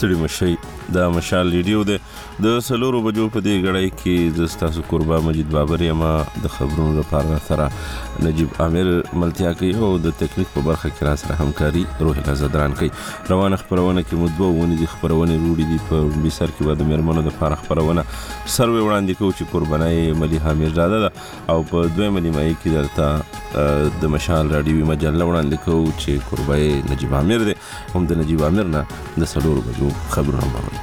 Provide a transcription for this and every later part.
ستړي مشي. دا مشال ریډیو د 4 بجو په دې غړای کې د تاسو قربا مجید بابر یم د خبرونو لپاره سره نجیب عامر ملتیا کوي او د تکنیک په برخه کې را سره همکاري روح الزدران کوي. روانه خبرونه کې مدبو ونی دي خبرونه روړي دي په بيسر کې بعد مرمنو د لپاره خبرونه سروي وړاندې کوي چې قربانای مليحه میرزاده ده او په دوه مليمای کې درته د مشال رادیو مجله وړاندې کوي چې قربای نجیب عامر ده. هم د نجیب عامر نه د 4 بجو خبرونه مهمه.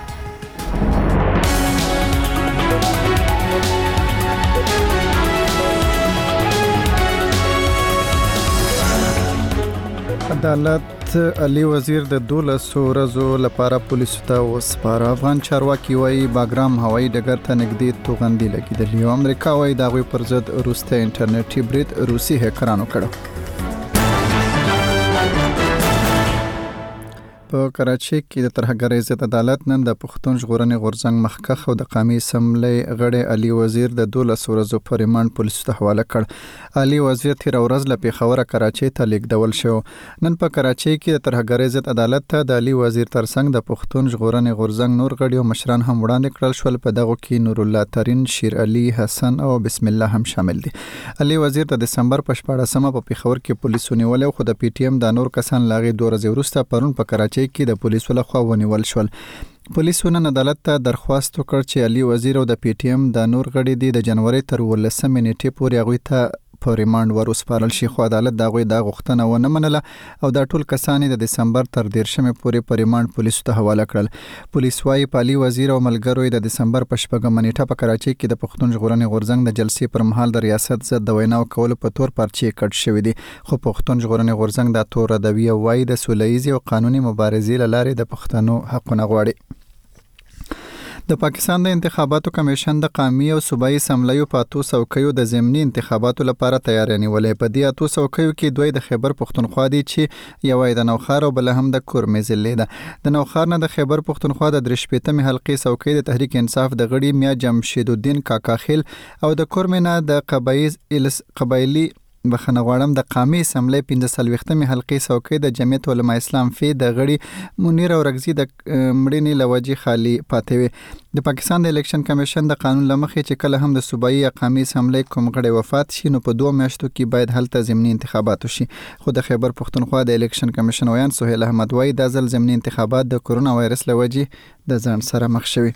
عدالت علي وزیر د 12 ورځو لپاره پولیسو ته وسپاره. افغان چارواکي وايي باګرام هوایي ډګر ته نږدې توغندي لګیدلې او امریکا وايي د هغوی پر ضد وروستی انټرنیټي برید روسي هکرانو کړو. په کراچۍ کې د ترهګرۍ ضد عدالت نن د پښتون ژغورنې غورځنګ مخکښ او د قومي اسمبلی غړی علي وزیر د 12 ورځو په ریماند پولیسو ته حواله کړ. علي وزیر تیر ورځ له پیښور کراچۍ ته لیږدول شو. نن په کراچۍ کې د ترهګرۍ ضد عدالت ته د علي وزیر ترڅنګ د پښتون ژغورنې غورځنګ نور غړي او مشران هم وړاندې کړل شول. په دغه کې نور الله ترين، شیر علي، حسن او بسم الله هم شامل دي. علي وزیر د دسمبر په 14مه په پیښور کې پولیسو نیول خو د پی ټی ایم د نور کسان لاغي 2 ورځې وروسته پرون په کراچۍ کې د پولیسو لخوا ونیول شول. پولیسو نن عدالت ته درخواست وکړ چې علي وزیر او د پی ټی ایم د نور غړي دي د جنوري تر 18 نیټې پورې هغوی ته په ریماند وروسپارل شي. خو عدالت د هغوی د غوښتنه ونه منله او دا ټول کسان د دسمبر تر 13 پورې په ریماند پولیسو ته حواله کړل. پولیس وايي په علي وزیر او ملګرو د دسمبر په 14 نیټه په کراچۍ کې د پښتون ژغورنې غورځنګ د جلسې پر مهال د ریاست ضد د ویناو کولو په تور پرچې کټ شوې دي. خو پښتون ژغورنې غورځنګ د تور ردوی وايي د سوله‌ییزې او قانوني مبارزې لارې د پښتنو حقونه غواړي. د پاکستان د انتخاباتو کمیشن د قومي او صوبایي اسمبلیو په 8 څوکیو د ضمني انتخاباتو لپاره تیاری نیولې. په دې 8 څوکیو کې دوی د خیبر پښتونخوا دي چې یو د نوخار او بل هم د کورمې ضلع ده. د نوخار نه د خیبر پښتونخوا د 3 حلقې څوکۍ د تحریک انصاف د غړي میا جمشید الدین کاکاخیل او د کورمې نه د قبایلی بخنه غواړم د قومي اسمبلی 15 حلقې څوکۍ د جمعیت علماء اسلام فی د غړي منیر اورګزی د مړینې لوجې خالی پاتې وي. د پاکستان د الیکشن کمیشن د قانون لمخې چې کله هم د صوبایي قومي اسمبلی کوم غړي وفات شي نو په 2 میاشتو کې باید هلته ضمني انتخابات وشي. خو د خیبر پښتونخوا د الیکشن کمیشن ویان سهیل احمد وايي د ځل ضمني انتخابات د کرونا وایرس لوجې د ځان سره مخ شوي.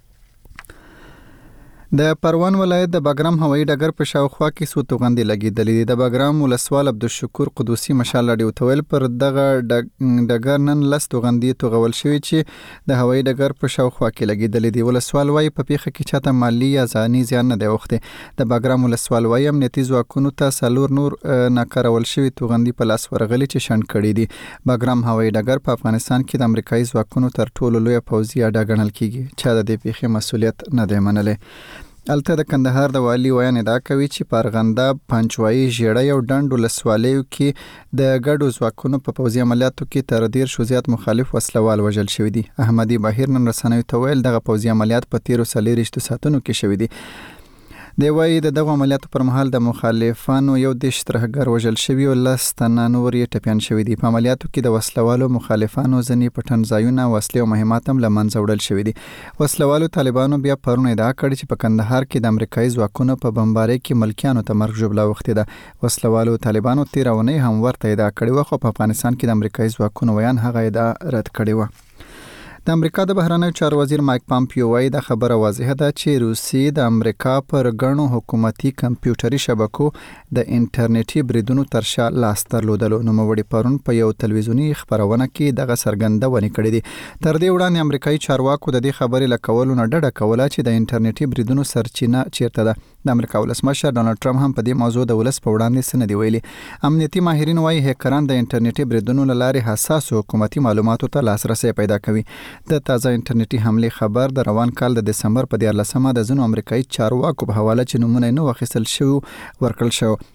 د پروان ولایت د باګرام هوایي ډګر په شاوخوا کې څو توغندي لګیدلې دي. د باګرام ولسوال عبدالشکور قدوسی مشال رادیو تویل پر دغه ډګر نن لس توغندي توغول شوی چې د هوایي ډګر په شاوخوا کې لګیدلې دي. ولسوال وايي په پیښه کې چاته مالی یا ځاني زیان نه دی اوښتی. د باګرام ولسوال وايي امنیتي ځواکونو ته 4 نور ناکارول شوی توغندي په لاس ورغلي چې شنډ کړي دي. باګرام هوایي ډګر په افغانستان کې د امریکایي ځواکونو تر ټولو لوی پوځي اډه ګڼل کیږي. چا د دې پیښې مسؤلیت نه دی منلی. الته د کندهار د والی ویان ادعا کوي چې پارغنده، پنچوایي، ژیړی او ډنډ ولسوالیو کې د ګډو ځواکونو په پوځي عملیاتو کې تر 10 زیات مخالف وسلوال وژل شوي دي. احمدي بهیر نن رسنیو ته ویل دغه پوځي عملیات په 13 ساعتونو کې شوي دي. دی وايي د دغه عملیاتو پر مهال د مخالفانو 11 ترهګر وژل شوي او 10 تنه نور یې ټپیان شوي دي. په عملیاتو کې د وسلوالو مخالفانو ځینې پټن ځایونه، وسلې او مهمات هم له منځه وړل شوي دي. وسلوالو طالبانو بیا پرون ادعا کړې چې په کندهار کې د امریکایي ځواکونو په بمبارۍ کې ملکیانو ته مرګ ژوبله اوښتې ده. وسلوالو طالبانو تېره اونۍ هم ورته ادعا کړې وه خو په افغانستان کې د امریکایي ځواکونو ویان هغه ادعا رد کړې وه. د امریکا د بهرنیو چارو وزیر مایک پامپیو وايي د خبره واضحه ده چې روسیې د امریکا پر ګڼو حکومتي کمپیوټري شبکو د انټرنیټي بریدونو تر شا لاس درلودلو. نوموړي پرون په یو تلویزیوني خبرونه کې دغه څرګندونې کړې دي. تر دې وړاندې امریکایي چارواکو د دې خبرې له کولو نه ډډه کوله چې د انټرنیټي بریدونو سرچینه چیرته ده. د امریکا ولسمشر ډانلډ ټرمپ هم په دې موضوع د ولس په وړاندې څه نه دي ویلي. امنیتي ماهرین وايي هکران د انټرنیټي بریدونو له لارې حساسو حکومتي معلوماتو ته لاسرسی پیدا کوي. د تازه انټرنیټي حملې خبر د روان کال د دسمبر په 14مه د ځینو امریکایي چارواکو په حواله چې نمونه نه واخیستل شو ورکړل شو.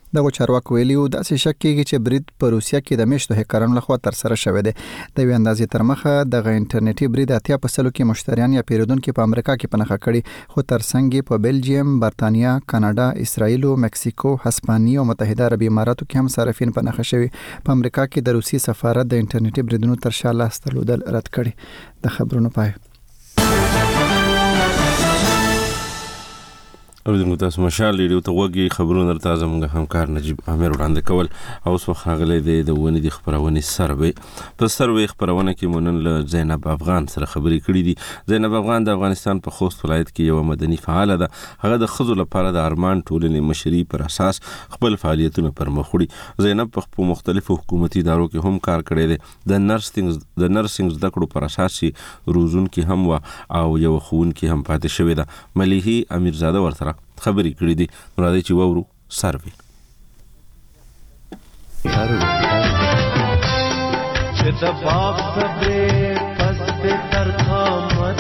دغه چارواکو ویلي و داسې شک کېږي چې برید په روسیه کې د میشتو هکرانو لخوا ترسره شوی دی. د یوې اندازې تر مخه دغه انټرنیټي برید 80% کې مشتریان یا پیرودونکو په امریکا کې پنهخه کړي، خو ترڅنګ په بلجیم، برتانیا، کاناډا، اسرائیل، مکسیکو، هسپانیا او متحده عربي اماراتو کې هم صارفین پنهخه شوي. په امریکا کې د روسي سفارت د انټرنیټي بریدونو تر شا لاس درلودل رد کړي. د خبرونو پای. اوریدونکو تاسو مشال ریډیو ته وګورئ. خبرونه درته زموږ همکار نجیب امیر وړاندې کول. اوس وخت راغلی دی د ونې د خبرونې سروې. په سروې خبرونه کې مونږ له زینب افغان سره خبرې کړې دي. زینب افغان د افغانستان په خوست ولایت کې یو مدني فعال ده. هغه د ښځو لپاره د ارمان ټولنې مشري پر اساس خپل فعالیتونه پر مخ وړي. زینب په مختلفو حکومتي ادارو کې هم کار کړی دی. د نرسنګ زده کړو پر اساس روزونکي هم او یو ښوونکي هم پاتې شوې ده. ملیحي امیرزاده ورسره خبرې کړې دي. راځي چې وورو سروې. چې د باغ صبرې پس دې تر قامت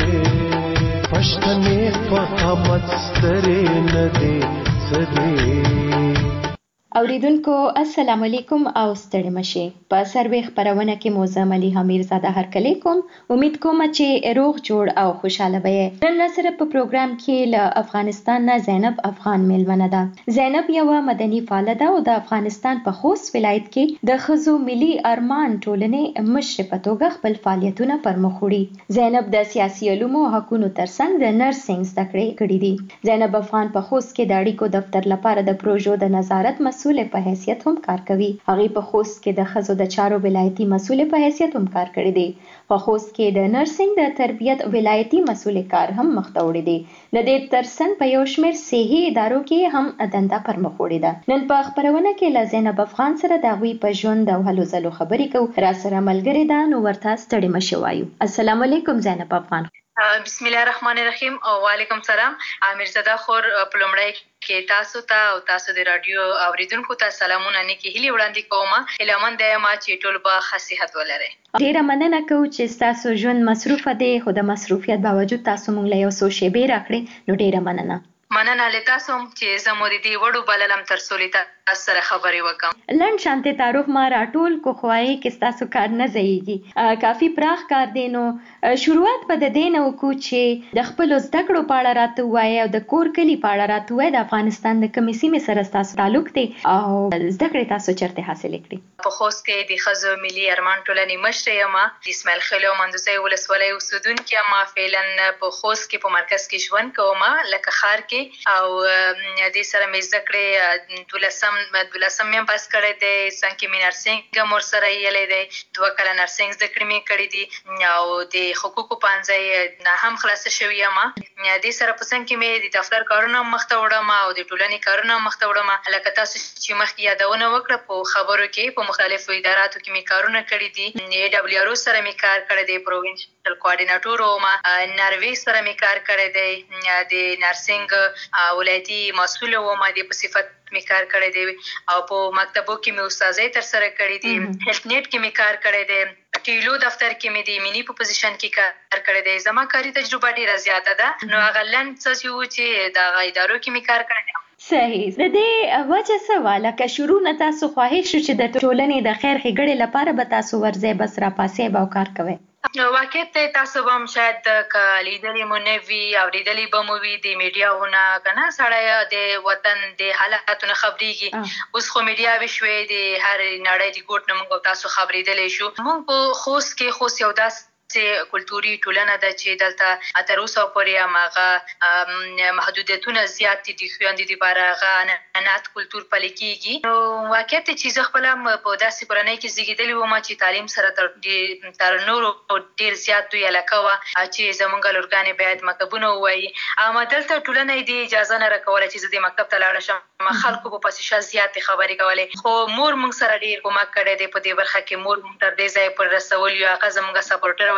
پښتنې په قامت سترې نه دې سرې. اوریدونکو السلام علیکم او ستړي مشه. په سروې خبرونه کې موزه ملیحه امیرزاده هرکلی کوم. امید کوم چې روغ جوړ او خوشاله وي. نن سره په پروګرام کې له افغانستان نه زینب افغان میلمنه ده. زینب یو مدني فعال ده او د افغانستان په خوست ولایت کې د ښځو ملي ارمان ټولنې مشر په توګه خپل فعالیتونه پر مخ وړي. زینب د سیاسي علومو حقونو ترڅنګ د نرسنګ زده کړې کړې دي. زینب افغان په خوست کې د اړیکو دفتر لپاره د پروژو د نظارت مسؤل په حیثیت هم کار کوي. هغه په خوست کې د ښځو د چارو ولایتي مسؤل په حیثیت هم کار کړی دی. په خوست کې د نرسنګ د تربیت ولایتي مسؤل کار هم مخ ته وړی دی. د دې ترڅنګ په یو شمېر صحي ادارو کې هم دنده پر مخ وړې ده. نن په خبرونه کې له زینب افغان سره د هغوی په ژوند او هلو ځلو خبرې کوو. را سره ملګری ده، نو ورته ستړي مشه وایو. السلام علیکم زینب افغان. بسم الله الرحمن الرحیم او وعلیکم سلام. امیرزاده خور په لومړی کې تاسو ته او تاسو د رادیو اوریدونکو ته سلامونه نیکی هیلې وړاندې کوم. هیلهمن ده یم چې ټول به ښه صحت ولرئ. ډیره مننه کوو چې تاسو ژوند مصروفه دی، خو د مصروفیت باوجود تاسو مونږ له یو څو شیبې راکړې، نو ډیره مننه. مننه له تاسو چې زه مو د دې وړو بللم تر څو له تاسو سره خبرې وکم. لنډ شانته تعارف ما راټول کو خوای کې تاسو کار نه ځایږي. کافی پراخ کار دی، نو شروعات په د دین او کو چې د خپل زده کړو په اړه راته وایي او د کور کلی په اړه راته وایي. د افغانستان د کومې سیمې سره تاسو تعلق دی او زده کړې تاسو چیرته حاصل کړې؟ په خوست کې د ښځو ملي ارمان ټولنې مشر یم. د اسماعیل خیل او مندوزی ولسوالۍ اوسیدونکې یم. فعلا په خوست کې په مرکز کې ژوند کوم، لکه ښار کې، او د سره مې زده کړې 12 مې پاس کړی دی. څنګه مې نرسنګ هم ورسره یلی دی. 2 کاله نرسنګ زده کړې مې کړې دي او د حقوقو پوهنځی نه هم خلاصه شوې یم. د سره په څنګ کې مې د دفتر کارونه مخته وړم او د ټولنې کارونه مخته وړم. لکه تاسو چې مخکې یادونه وکړه په خبرو کې په مختلفو اداراتو کې مې کارونه کړي دي. AWRO سره مې کار کړی دی، پروینشل کوارډینیټور وم. ناروې سره مې کار کړی دی، د نرسنګ ولایتي مسؤل وم. د په صفت مې کار کړی دی او په مکتبو کې مې استادۍ تر سره کړې دي. هیلث نیټ کې مې کار کړی دی. ټیلو دفتر کې مې د مینی په پوزیشن کې کار کړی دی. زما کاري تجربه ډیره زیاته ده. نو هغه لنډ څه چې د ادارو کې مې کار کړی دی. صحیح. د دې وجه څه وه؟ لکه شروع نه تاسو خواهش شو چې د ټولنې د خیر ښېګړې لپاره به تاسو ورځئ، بس راپاسئ به او کار کوئ؟ واقعیت ته تاسو به هم شاید که لیدلې مو نه وي او لیدلې به مو وي د میډیاونه، که نه سړی د وطن د حالاتو نه خبرېږي. اوس خو میډیاوې شوې، د هر نړۍ د ګوټ نه موږ تاسو خبرېدلی شو. موږ په خوست یو داسې کلتوري ټولنه ده چې دلته تر اوسه پورې هماغه محدودیتونه زیات دي. د خویندو دپاره هغه عنعنات کلتور پلی کېږي. نو واقعیت چې زه خپله په داسې کورنۍ کې زیږېدلې وم چې تعلیم سره تر نورو ډېر زیات دوی علاقه وه چې زموږ لورګانې باید مکتبونه ووایي. اما دلته ټولنه یې دې اجازه نه راکوله چې زه دې مکتب ته لاړه شم. خلکو په پسې ښه زیاتې خبرې کولې، خو مور موږ سره ډېر کومک کړی دی په دې برخه کې. مور موږ تر دې ځایه پورې رسولي. هغه زموږ سپورټر وه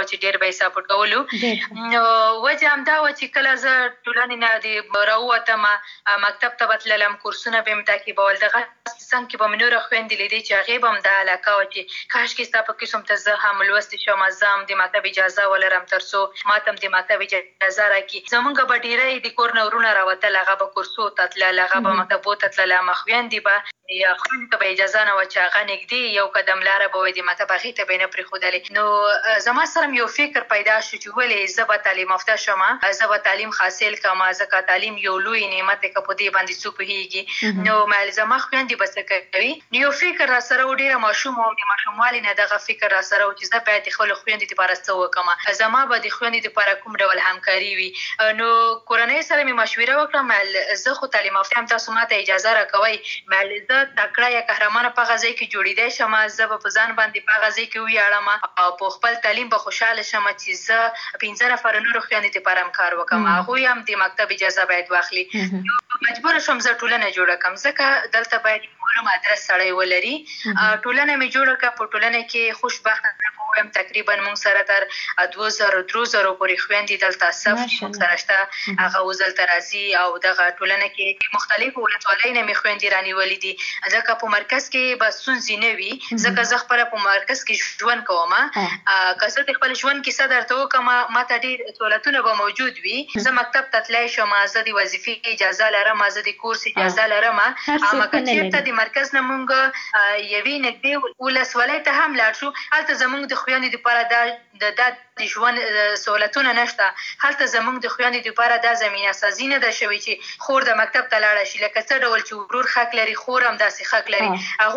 چې ډېر به یې سپورټ کولو. نو وجه همدا وه چې کله زه ټولنې نه د راووتم مکتب ته به تللم، کورسونه به مې تعقیبول. دغه څنګ کې به مې نوره خویندې لیدې چې هغې به هم دا علاقه وه چې کاشکې ستا په قسم ته زه هم لوستې شم، زه هم د مکتب اجازه ولرم تر څو ما ته هم د مکتب اجازه راکړي. زمونږ به ډېری د کور نه ورونه راوتل، هغه به کورسو ته تلل، هغه به مکتبو ته تلل، همه خویندې به یا خویندو ته به اجازه نه وه چې هغه نږدې یو قدم لاره به وي د مکتب، هغې ته به یې نه پرېښودلې. نو زما سره یو فکر پیدا شو چې ولې زه به تعلیم یافته شم، زه به تعلیم حاصل کړم، ځکه تعلیم یو لوی نعمت دی که په دې باندې څوک پوهېږي. نو زما خویندې به څه کوي، نو یو فکر را سره و، ډېره ماشوم وم، د ماشوموالي نه دغه فکر را سره و چې زه باید د خپلو خویندو دپاره څه وکړم، زما به د خویندو دپاره کوم ډول همکاري وي. نو کورنۍ سره مې مشوره وکړه، زه خو تعلیم یافته یم، تاسو ما ته اجازه راکوئ، زه تکړه یا قهرمانه په هغه ځای کې جوړېدی شم، زه به په ځان باندې په هغه ځای کې وویاړم او په خپل تعلیم به خوشحاله شم چې زه 15 نفره نورو خویندو دپاره هم کار وکړم، هغوی هم د مکتب اجازه باید واخلي. مجبوره شوم زه ټولنه جوړه کړم، ځکه دلته باید معلوم ادرس سړی ولري. ټولنه مې جوړه کړه، په ټولنه کې خوشبخته ویم، تقریبا موږ سره تر 2000 پورې خویندې دلته صف موږ سره شته، هغه اوس دلته راځي او دغه ټولنه کې مختلفو ولسوالۍ نه مې خویندې رانیولې دي، ځکه په مرکز کې به ستونزې نه وي، ځکه زه خپله په مرکز کې ژوند کوم. که زه د خپل ژوند کیسه درته وکړم، ما ته ډېر سهولتونه به موجود وي، زه مکتب ته تللی شم، زه د وظیفې اجازه لرم، زه د کورس اجازه لرم، اما که چېرته د مرکز نه موږ یوې نږدې ولسوالۍ ته هم لاړ شو، هلته زموږ د خویندو دپاره د ژوند سهولتونه نشته، هلته زموږ د خویندو دپاره دا زمینه سازي نه ده شوې چې خور د مکتب ته لاړه شي، لکه څه ډول چې ورور حق لري خور هم داسې حق لري،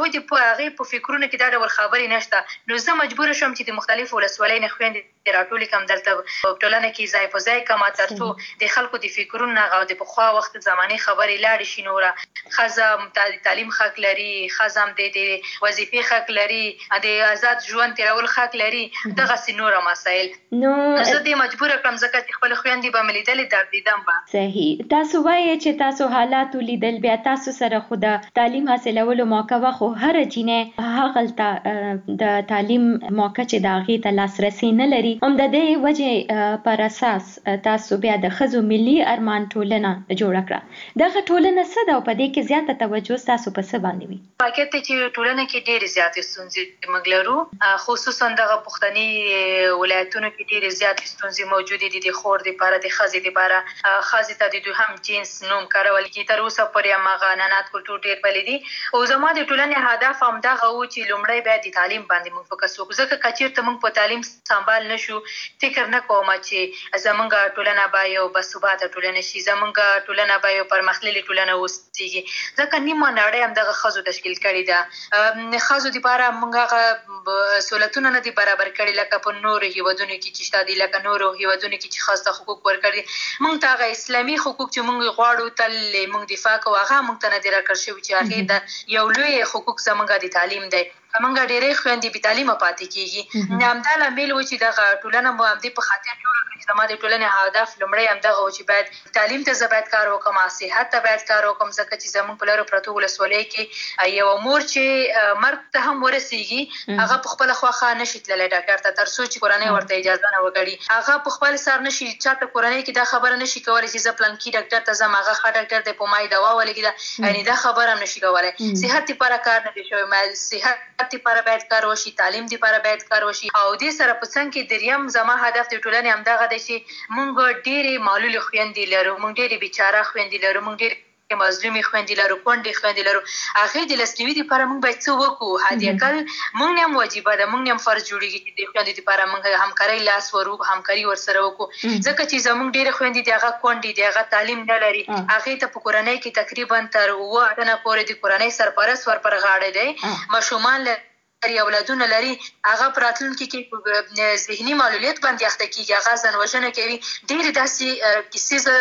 هغوی په فکرونو کې دا ډول خبرې نشته. نو زه مجبوره شوم چې د مختلفو ولسوالۍ نه خویندې راټولې کړم، دلته په ټولنه کې ځای په ځای کړم، تر څو د خلکو د فکرونو او د پخوا وخت زمانې خبرې لاړې شي. نوره ښځه د تعلیم حق لري، ښځه هم د وظیفې حق لري، د آزاد ژوند تېرول حق لري، دغسې نوره مسایل. نو زه دې مجبوره کړم ځکه چې خپلې خویندې به مې لیدلې دردېدم به. صحیح. تاسو وایئ چې تاسو حالات ولیدل، بیا تاسو سره خو د تعلیم حاصلولو موقع وه، خو هره جینۍ هغلته د تعلیم موقع چې د هغې ته لاسرسی نه لري، هم د دې وجې پر اساس تاسو بیا د ښځو ملي ارمان ټولنه جوړه کړه. دغه ټولنه څه ده او په دې کې زیاته توجه ستاسو په څه باندې وي؟ واقعیت دی چې ټولنه کې ډېرې زیاتې ستونزې موږ لرو، خصوصا دغه پښتني ولایتونو کې ډېرې زیاتې ستونزې موجودې دي، د خور دپاره، د ښځې دپاره، ښځې ته د دوهم جنس نوم کارول کېږي، تر اوسه پورې هماغه عنعنات کلتور ډېر پلي دي. او زما د ټولنې هدف همدغه و چې لومړی باید د تعلیم باندې موږ فوکس وکړو، ځکه که چېرته موږ په تعلیم سمبال نه شو، فکر نه کوم چې زموږ ټولنه به یو باثباته ټولنه شي، زموږ ټولنه به یو پرمختللې ټولنه اوسېږي، ځکه نیمه نړۍ همدغه ښځو تشکیل کړې ده. ښځو دپاره موږ هغه سهولتونه نه دي برابر کړي لکه په نورو هېوادونو کې چې شته دي، لکه نورو هېوادونو کې چې ښځو ته حقوق ورکړي. موږ ته هغه اسلامي حقوق چې موږ غواړو تل موږ دفاع کوو، هغه موږ ته نه دي راکړل شوي چې هغې د یو لوی حقوق زموږ د تعلیم دی. موږ ډېرې خویندې بې تعلیمه پاتې کېږي. همدا لامل و چې دغه ټولنه مو همدې په خاطر جوړه کړه چې زما د ټولنې هدف لومړی همدغه و چې باید تعلیم ته زه باید کار وکړم، صحت ته باید کار وکړم، ځکه چې زموږ په لرو پرتو ولسوالیو کې یوه مور چې مرګ ته هم ورسېږي، هغه په خپله خوښه نشي تللی ډاکټر ته، تر څو چې کورنۍ ورته اجازه نه وکړي. هغه په خپل سر نشي، چاته کورنۍ کې دا خبره نشي کولی چې زه پلانکي ډاکټر ته ځم، هغه ښه ډاکټر دی، په ما یې دوا ولګېده، یعنې دا خبره هم نشي کولی. صحت دپاره کار نه دی شوی، صحت دپاره باید کار وشي، تعلیم دپاره باید کار وشي. او دې سره په څنګ کې دریم زما هدف د ټولنې همدغه دی چې موږ ډېرې معلولې خویندې لرو، موږ ډېرې بیچاره خویندې لرو، موږ ډېرې مظلومې خویندې لرو، کونډې خویندې لرو. هغې د لاسنیوي دپاره موږ باید څه وکړو؟ حداقل موږ نه هم واجبه ده، موږ نه هم فرض جوړېږي چې د خویندو دپاره موږ همکارۍ لاس همکاري ورسره وکړو، ځکه چې زموږ ډېرې خویندې دي هغه کونډې دي، هغه تعلیم نه لري، هغې ته په کورنۍ کې تقریبا تر 7 تنه پورې د کورنۍ سرپرست ور پر غاړه دی، ماشومان لري، اولادونه لري، هغه په راتلونکي کې ذهني معلولیت باندې اخته کېږي، هغه ځان وژنه کوي. ډېرې داسې کیسې زه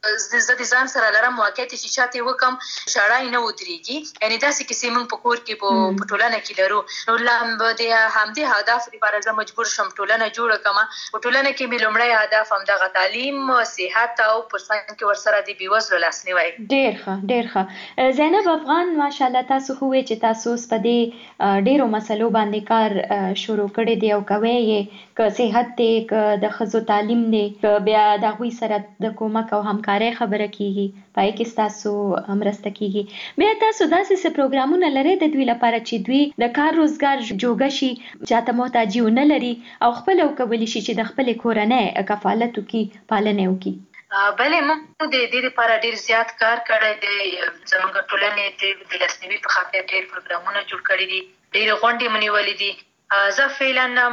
زه د ځان سره لرم واقعیت چې چاته وکم شړای نه ودرېږي یعنی داسې کیسې موږ په کور کې په ټولنه کې لرو نو د همدې هدف لپاره زه مجبور شم ټولنه جوړه کړم په ټولنه کې مې لومړی هدف همدغه تعلیم صحت او په څنګ کې ورسره د بېوزلو لاسنیوی. ډېر ښه زینب افغان ماشاءالله تاسو خو وایئ چې تاسو اوس په دې ډېرو مسلو باندې کار شروع کړی دی او کوئ یې که صحت دی که د ښځو تعلیم دی که بیا د هغوی سره د کومک او همکارۍ خبره کیږي پای کې ستاسو مرسته کیږي بیا تاسو داسې څه پروګرامونه لرئ د دوی لپاره چې دوی د کار روزګار جوګه شي چاته محتاجي ونه لري او خپله وکولی شي چې د خپلې کورنۍ کفالت وکړي پالنه وکړي؟ بلې موږ د دې لپاره ډېر زیات کار کړی دی زموږ ټولنې د لاسنیوي په خاطر ډېر پروګرامونه جوړ کړي دي ډېرې غونډې مو نیولې دي. زه فعلا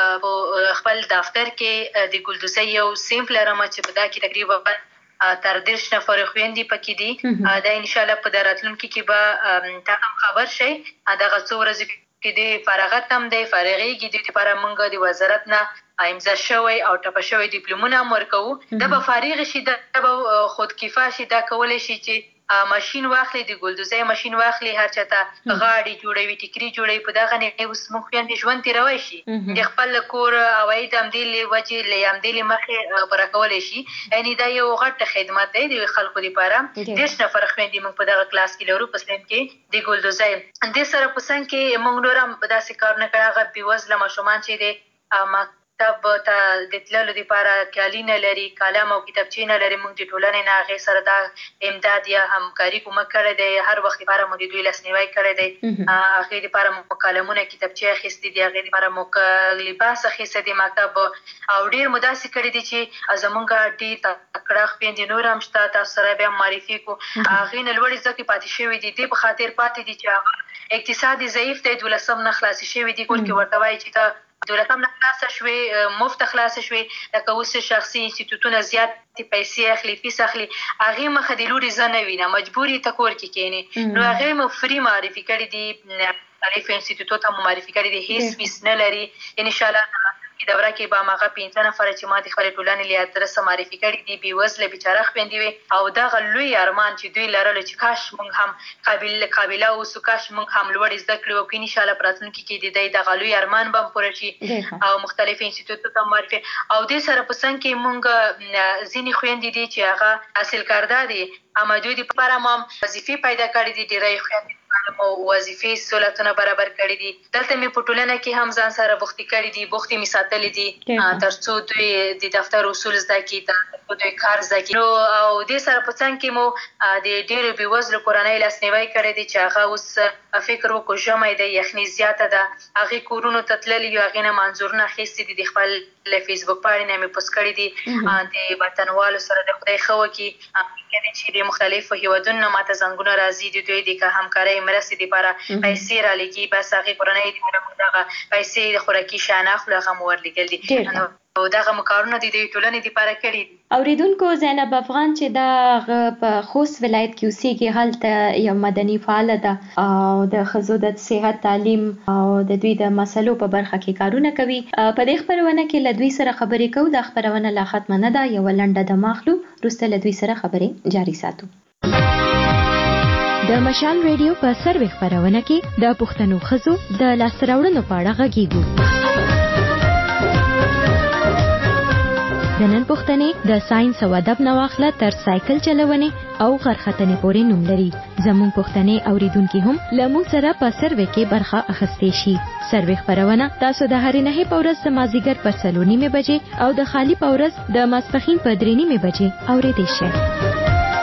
په خپل دفتر کې د ګلدوزۍ یو صنف لرم چې په دا کې تقریبا تر 10 نفر خویندې پکې دي دا انشاءالله په راتلونکي کې به تاسو خبر شئ دغه څو ورځې کې د فراغت هم دی فارغېږي د لپاره موږ د وزارت نه امضا شوی او ټاپه شوی ډیپلومونه هم ورکوو دا به فارغ شي دا به خودکفا شي دا کولی شي چې ماشین واخلي د ګلدوزۍ ماشین واخلي هر چاته غاړې جوړوي ټیکري جوړوي په دغه نه اوس موږ خویندې ژوند تېروی شي د خپل کور عواید همدې له وجې له همدې له مخې غوره کولی شي یعنې دا یو غټ خدمت دی د خلکو لپاره 10 نفر خویندې موږ په دغه کلاس کې لرو په صنف کې د ګلدوزۍ دې سره په څنګ کې موږ نور هم داسې کارونه کړي هغه بېوزله ماشومان چې د مکتب ته د تللو دپاره کالي نه لري قلم او کتابچې نه لري موږ د ټولنې نه هغې سره دا امداد یا همکاري کومک کړی دی هر وخت لپاره مو د دوی لاسنیوی کړی دی هغې دپاره مو قلمونه کتابچې اخیستې دي هغې دپاره مو لباس اخیستی دی مکتب او ډېر مو داسې کړي دي چې زموږ ډېر تکړه خویندې نور هم شته تاسو سره بیا معرفي کړو هغې نه لوړې زده کړې پاتې شوي دي دې په خاطر پاتې دي چې هغه اقتصادي ضعیف دی 12 نه خلاصې شوي دي کور کې ورته وایي چې ته 12 نه خلاصه شوې مفت خلاصه شوې لکه اوس شخصي انسټیټوټونه زیاتې پیسې اخلي فیس اخلي هغې مخه د لوري زه نه وینم مجبور یې ته کور کې کښېنې نو هغې مو فري معرفي کړي دي مختلفو انسټیټوټ هم معرفي کړي دي هېڅ فیس نه لري انشاءالله دوره کې به هماغه 15 نفره چې ما د خپلې ټولنې له ادرسه معرفي کړي دي بېوزله بېچاره خویندې وي او دغه لوی ارمان چې دوی لرلو چې کاش موږ هم قابله اوسو کاش موږ هم لوړې زده کړې وکړو انشاءالله په راتلونکي کې د دوی دغه لوی ارمان به هم پوره شي او مختلف انسټیټوټو ته معرفي او دې سره په څنګ کې موږ ځینې خویندې دي چې هغه حاصل کرده دي اما دوی دپاره ما وظیفې پیدا کړي دي ډېری خویندې او وظیفې سهولتونه برابر کړي دي دلته مې په ټولنه کې هم ځان سره بوختې کړي دي بوختې مې ساتلې دي تر څو دوی د دفتر اصول زده کړي تر څو دوی کار زده کړي نو او دې سره په څنګ کې مو د ډېرو بېوزلو کورنۍ لاسنیوی کړی دی چې هغه اوس فکر وکړو ژمی دی یخني زیاته ده هغې کورونو ته تللي یو هغې نه منظورونه اخیستي دي د خپل فیسبوک پاڼې نه مې پوسټ کړي دي د وطنوالو سره د خدای ښه وکړي چې د مختلفو هیوادونو نه ماته زنګونه راځي د دوی د همکارۍ مرستې دپاره پیسې رالیږي بس هغې کورنۍ دپاره موږ دغه پیسې د خوراکي شیان اخلو هغه مو ورلیږل دي او دغه مو کارونه د ټولنې دپاره کړي دي. اوریدونکو زینب افغان چې دا په خوست ولایت کې اوسېږي هلته یو مدني فعاله ده او د ښځو د صحت تعلیم او د دوی د مسلو په برخه کې کارونه کوي په دې خپرونه کې له دوی سره خبرې کوو دا خپرونه لا ختمه نه ده یوه لنډه دمه اخلو وروسته له دوی سره خبرې جاري ساتو. د مشال ریډیو په سروې خپرونه کې د پښتنو ښځو د لاسته راوړنو په اړه غږیږو. د نن پوښتنې د ساينس او ادب نه واخله تر سایکل چلونې او غرختنې پورې نوم لري. زموږ پوښتنې اوریدونکي هم له موږ سره په سروې کې برخه اخیستی شي. سروې خپرونه تاسو د هرې نهې په ورځ د مازدیګر په 4:30 بجې او د خالي په ورځ د ماسپښین په 3:30 بجې اوریدئ شئ.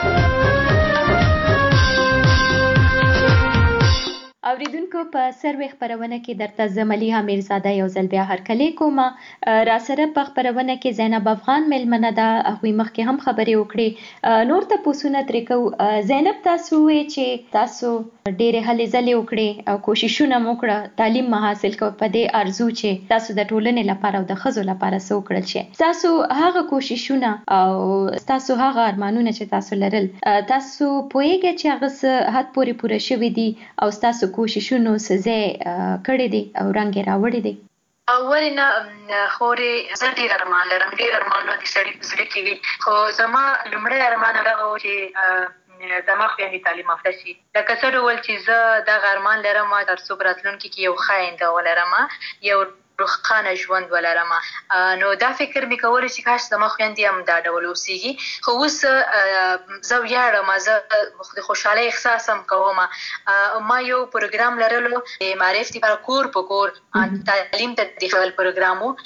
اوریدونکو په سروې خپرونه کې درته زه ملیحه میرزاده یو ځل بیا هرکلی کوم. را سره په خپرونه کې زینب افغان میلمنه ده هغوی مخکې هم خبرې وکړې نور تپوسونه ترې کوو. زینب تاسو ووایئ چې تاسو ډېرې هلې ځلې وکړې او کوششونه مو وکړه تعلیم مو حاصل کوئ په دې ارزو چې تاسو د ټولنې لپاره او د ښځو لپاره څه وکړل شي. تاسو هغه کوششونه او تاسو هغه ارمانونه چې تاسو لرل تاسو پوهیږئ چې هغه څه حد پورې پوره شوي دي او ستاسو کوششونو څه ځای کړی دی او رنګ یې راوړی دی؟ ولې نه خورې زه ډېر ارمان لرم، ډېر ارمانونه د سړي په زړه کې وي، خو زما لومړی ارمان هغه و چې زما خویندې تعلیم یافته شي. لکه څه ډول چې زه دغه ارمان لرم تر څو په راتلونکي کې یو ښه آینده ولرم، یو روښانه ژوند ولرم. نو دا فکر مې کولو چې کاش زما خویندې هم دا ډول اوسېږي. خو اوس زه ویاړم، زه د خوشحالۍ احساس هم کوم. ما یو پروګرام لرلو د معرف دپاره کور په کور تعلیم ته د خپل پروګرام و.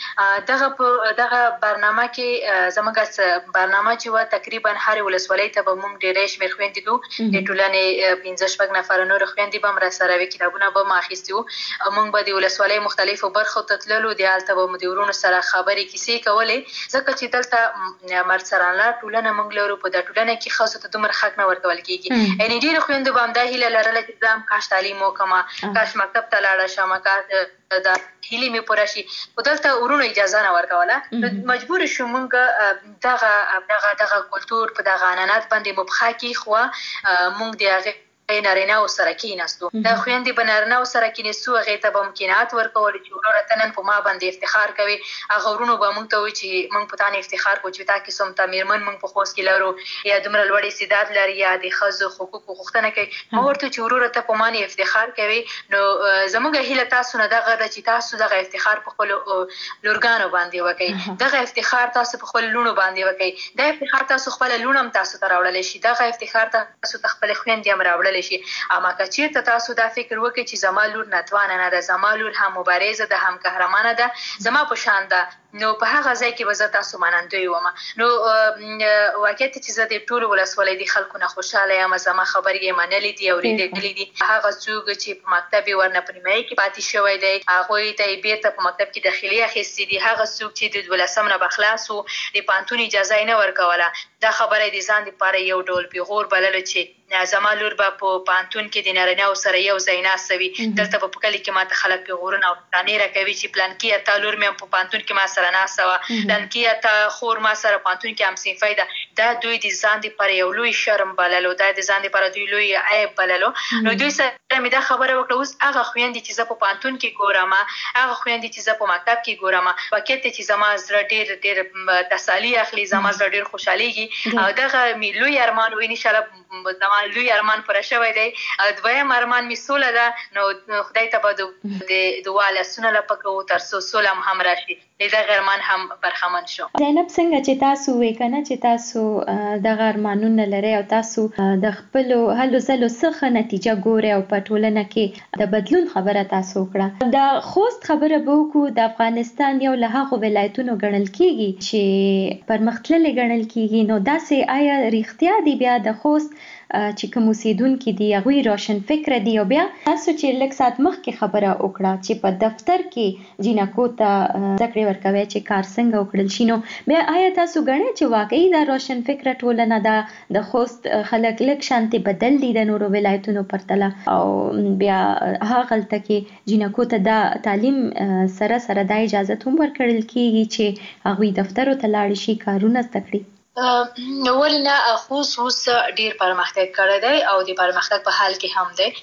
دغه برنامه کې زموږ برنامه چې وه تقریبا هرې ولسوالۍ ته به موږ ډېری شمېر خویندې دو، د ټولنې 15-16 نفره نور خویندې به هم راسره وي، کتابونه به هم اخیستي وو. موږ به د ولسوالۍ مختلفو برخو ته تللو، د هلته به مو د ورونو سره خبرې کیسې کولې، ځکه چې دلته مرسرانله ټولنه موږ لرو. په دا ټولنه کې ښځو ته دومره حق نه ورکول کېږي. یعنې ډېرو خویندو به همدا هیله لرله چې زه هم کاش تعلیم وکړم، کاش مکتب ته لاړه شم، کاش دا هیلې مې پوره شي. خو دلته ورونو اجازه نه ورکوله. نو مجبور شو موږ دغه کلتور په دغه عنعنات باندې مبخا کېښوه. موږ د هغې نارینه‌و سره کېناستو، دا خویندې به نارینه‌و سره کېناستو، هغې ته به هم قناعت ورکولو چې وروره ته نن په ما باندې افتخار کوې. هغه ورونو به موږ ته وایي چې موږ په تا نه افتخار کوو چې تا قسم ته مېرمن موږ په خوست کې لرو، یا دومره لوړ استعداد لري، یا د ښځو حقوقو غوښتنه کوي. ما ورته چې وروره ته په ما نه افتخار کوې، نو زموږ هیله تاسو نه دغه ده چې تاسو دغه افتخار په خپلو لورګانو باندې وکئ، دغه افتخار تاسو په خپلو لوڼو باندې وکئ، دا افتخار تاسو خپله لوڼه هم تاسو ته راوړلی شي، دغه افتخار تاسو ته خپلې خویندې هم راوړلی شي. اما که چېرته تاسو دا فکر وکړئ چې زما لور ناتوانه نه ده، زما لور هم مبارزه ده، هم قهرمانه ده، زما په شان ده، نو په هغه ځای کې به زه تاسو منندوی وم. نو واقعیت چې زه د ټولو ولسوالۍ د خلکو نه خوشحاله یم، زما خبرې یې منلې دي، اورېدلې دي. هغه څوک چې په مکتب یې ورنه په نیمایي کې پاتې شوی دی، هغوی ته یې بېرته په مکتب کې داخلي اخیستې دي. هغه څوک چې د 12 نه به خلاص و، د پوهنتون اجازه یې نه ورکوله. دا خبره یې د ځان دپاره یو ډول پیغور بللو چې زما لور به په پوهنتون کې د نارینه‌و سره یو ځای ناسته وي. دلته به په کلي کې ماته خلک پیغورونه او طعنې راکوي چې پلانکیه تا لور مې هم په پوهنتون کې ما سره ناسته وه، پلانکیه تا خور ما سره پوهنتون کې همصنفی ده. دا دوی د ځان دپاره یو لوی شرم بللو، دا د ځان دپاره دوی لوی عیب بللو. نو دوی سره مې دا خبره وکړه. اوس هغه خویندې چې زه په پوهنتون کې ګورم، هغه خویندې چې زه په مکتب کې ګورم، واقعیت دی چې زما زړه ډېر تسالي اخلي، زما زړه ډېر خوشحالېږي. او دغه مې لوی ارمان و، انشاءالله زما لوی ارمان پوره شوی دی. دویم ارمان مې سوله ده. نو خدای ته به د دعا لاسونه لپه کوو تر څو سوله هم راشي، د دغه ارمان هم برخمن شو. زینب څنګه چې تاسو وې که نه چې تاسو دغه ارمانونه لرئ او تاسو د خپلو هلو ځلو څخه نتیجه ګورئ او په ټولنه کې د بدلون خبره تاسو وکړه. د خوست خبره به وکړو. د افغانستان یو له هغو ولایتونو ګڼل کېږي چې پرمختللي ګڼل کېږي. نو داسې آیا رښتیا دی بیا د خوست چې کوم اوسېدونکي دي هغوی روشن فکره دي؟ او بیا تاسو چې لږ ساعت مخکې خبره وکړه چې په دفتر کې جینکو ته زده کړې ورکوي چې کار څنګه وکړل شي، نو بیا آیا تاسو ګڼئ چې واقعي دا روشن فکره ټولنه ده، د خوست خلک لږ شانتې بدل دي د نورو ولایتونو پرتله، او بیا هغلته کې جینکو ته دا تعلیم سره سره دا اجازت هم ورکړل کېږي چې هغوی دفترو ته لاړ شي، کارونه زده کړي؟ ولې نه، خوست اوس ډېر پرمختګ کړی دی او د پرمختګ په حال کې هم دی.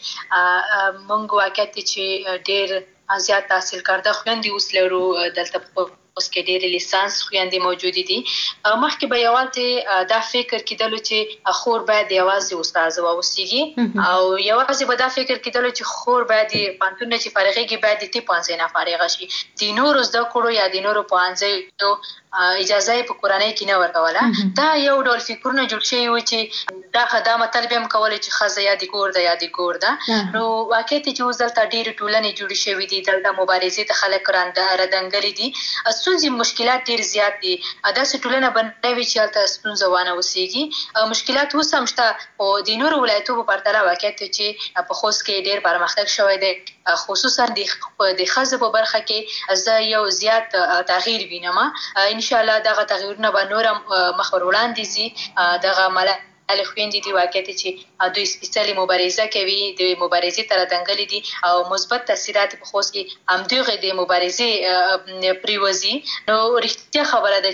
موږ واقعیت دی چې ډېر زیات تحصیل کرده خویندې اوس لرو. دلته په اوس کې ډېرې لیسانس خویندې موجودې دي. مخکې به یوازې دا فکر کېدلو چې خور باید یوازې استاذه واوسېږي، او یوازې به دا فکر کېدلو چې خور باید د پوهنتون نه چې فارغېږي باید د طب پوهنځي نه فارغه شي. د نورو زده کړو یا د نورو پوهنځیو اجازه یې په کورنۍ کې نه ورکوله. دا یو ډول فکرونه جوړ شوي وو چې دا مطلب هم کولی چې ښځه یا د کور ده یا د کور ده. نو واقعیت چې اوس دلته ډېرې ټولنې جوړې شوي دي، دلته مبارزې ته خلک ردنګلي دي، ستونزې مشکلات ډېر زیات دي. داسې ټولنه به نه وي چې هلته ستونزه وانه اوسېږي. مشکلات اوس هم شته، خو د نورو ولایتو په پرتله واقعیت چې په خوست کې ډېر پرمختګ شوی دی. خصوصا د ښځو په برخه کې زه یو زیات تغییر وینم. انشاءالله دغه تغییرونه به نور هم مخ ور وړاندې ځي. دغه ملالې خویندې دي واقعیت چې دوی سپېڅلې مبارزه کوي، د مبارزې ته ردنګلې دي او مثبت تاثیرات په خوست کې همدغې د مبارزې پرېوځي. نو رښتیا خبره ده چې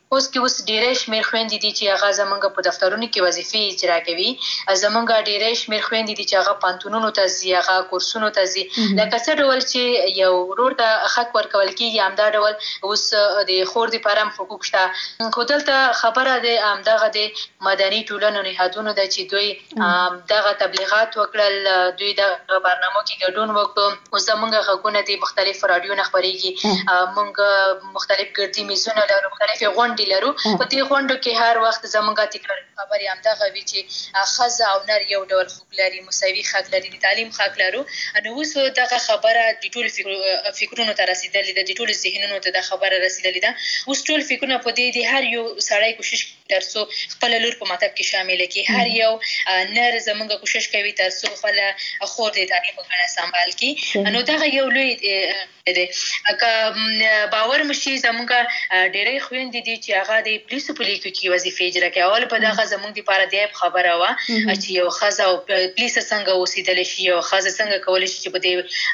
اوس ډېرې شمېر خویندې دي چې هغه زمونږ په دفترونو کې وظیفې اجرا کوي. زمونږ ډېرې شمېر خویندې دي چې هغه پانتونونو ته ځي، هغه کورسونو ته ځي. لکه څه ډول چې یو ورور ته حق ورکول کېږي همدا ډول اوس د خور دپاره هم حقوق شته. خو دلته خبره د همدغه د مدني ټولنو نهادونو ده چې دوی دغه تبلیغات وکړل، دوی دغه برنامو کې ګډون وکړو. اوس زمونږ غږونه د مختلفو راډیو نه خپرېږي، مونږ مختلف ګردي میزونه لرو، مختلفې غونډې لرو. په دې غونډو کې هر وخت زمونږ تکراري خبرې همدغه وي چې ښځه او نر یو ډول حقوق لري، مساوي حق لري، د تعلیم حق لرو. نو اوس دغه خبره د ټولو فکرونو ته رسېدلې ده، د ټولو ذهنونو ته دا خبره رسېدلې ده. اوس ټول فکرونه په دې د هر یو سړی کوشش تر څو خپل لور په مطلب کې شامل کړي. هر یو نر زمونږ کوشش کوي تر څو خپل خور د تعلیم په ګڼه سمبال کړي. نو دغه یو لوی دی. که باور مشي زمونږ ډېرې خویندې دي چې هغه د پولیسو په لیکو کې وظیفې اجرا کوي. اول په دغه زمونږ دپاره د عیب خبره وه چې یو ښځه او پولیسه څنګه اوسېدلی شي، یو ښځه څنګه کولی شي چې په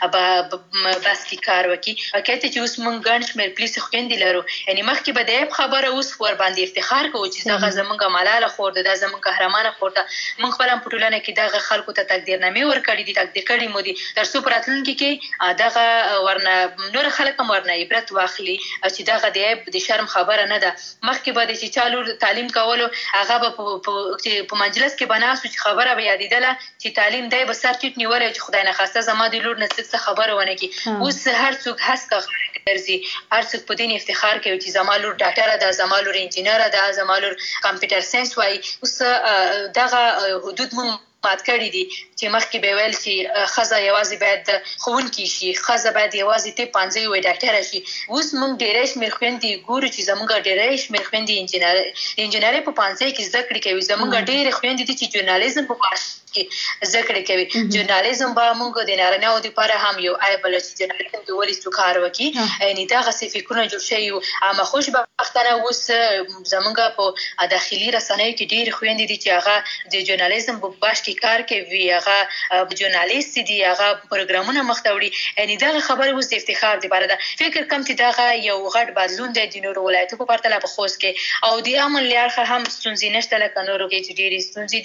دې بس کې کار وکړي. حقیقت چې اوس مونږ ګڼ شمېر پولیسو خویندې لرو، یعنې مخکې به د عیب خبره، اوس ورباندې افتخار کوو چې دغه زمونږ ملاله خور ده، دا زمونږ قهرمانه خور ده. مونږ خپله په ټولنه کې دغه خلکو ته تقدیرنامې ورکړي دي، تقدیر کړي مو دي، تر څو په راتلونکي کې دغه ورنه نور خلک هم ورنه عبرت واخلي چې دغه د عیب د شرم خبره نه ده. مخکې به د چې چا لور تعلیم کولو هغه به په مجلس کې به ناست و چې خبره به یادېدله چې تعلیم دی به سر ټیټ نیولی چې خدای نخواسته زما د لور نه څه خبره ونه کړي. اوس هر څوک هسکه ګرځي، هر څوک په دین افتخار کوي چې زما لور ډاکټره ده، زما لور انجینره ده، زما لور کمپیوټر ساینس وایي. اوس دغه حدود مونږ مات کړي دي چې مخکې به ویل چې ښځه یوازې باید ښوونکې شي، ښځه باید یوازې طب پوهنځی وي، ډاکټره شي. اوس مونږ ډېری شمېر خویندې ګورو چې زمونږ ډېری شمېر خویندې انجینرۍ په پوهنځی کې زده کړې کوي. زمونږ ډېرې خویندې دي چې ژورنالیزم په پوهنځي کې زده کړې کوي. ژورنالیزم به مونږ د نارینه‌وو دپاره هم یو عیب بلل چې ژورنالیزم د ولې څوک کار وکړي. یعنې دغسې فکرونه جوړ شوي وو. اما خوشبختانه اوس زمونږ په داخلي رسنیو کې ډېرې خویندې دي چې هغه د ژورنالیزم په باش کې کار کوي، هغه ژورنالیست دي، هغه پروګرامونه مخته وړي. یعنې دغه خبرې اوس د افتخار دپاره ده. فکر کوم چې دغه یو غټ بدلون دی د نورو ولایتو په پرتله په خوست کې. او د امن له اړخه هم ستونزې نشته لکه نورو کې چې ډېرې ستونزې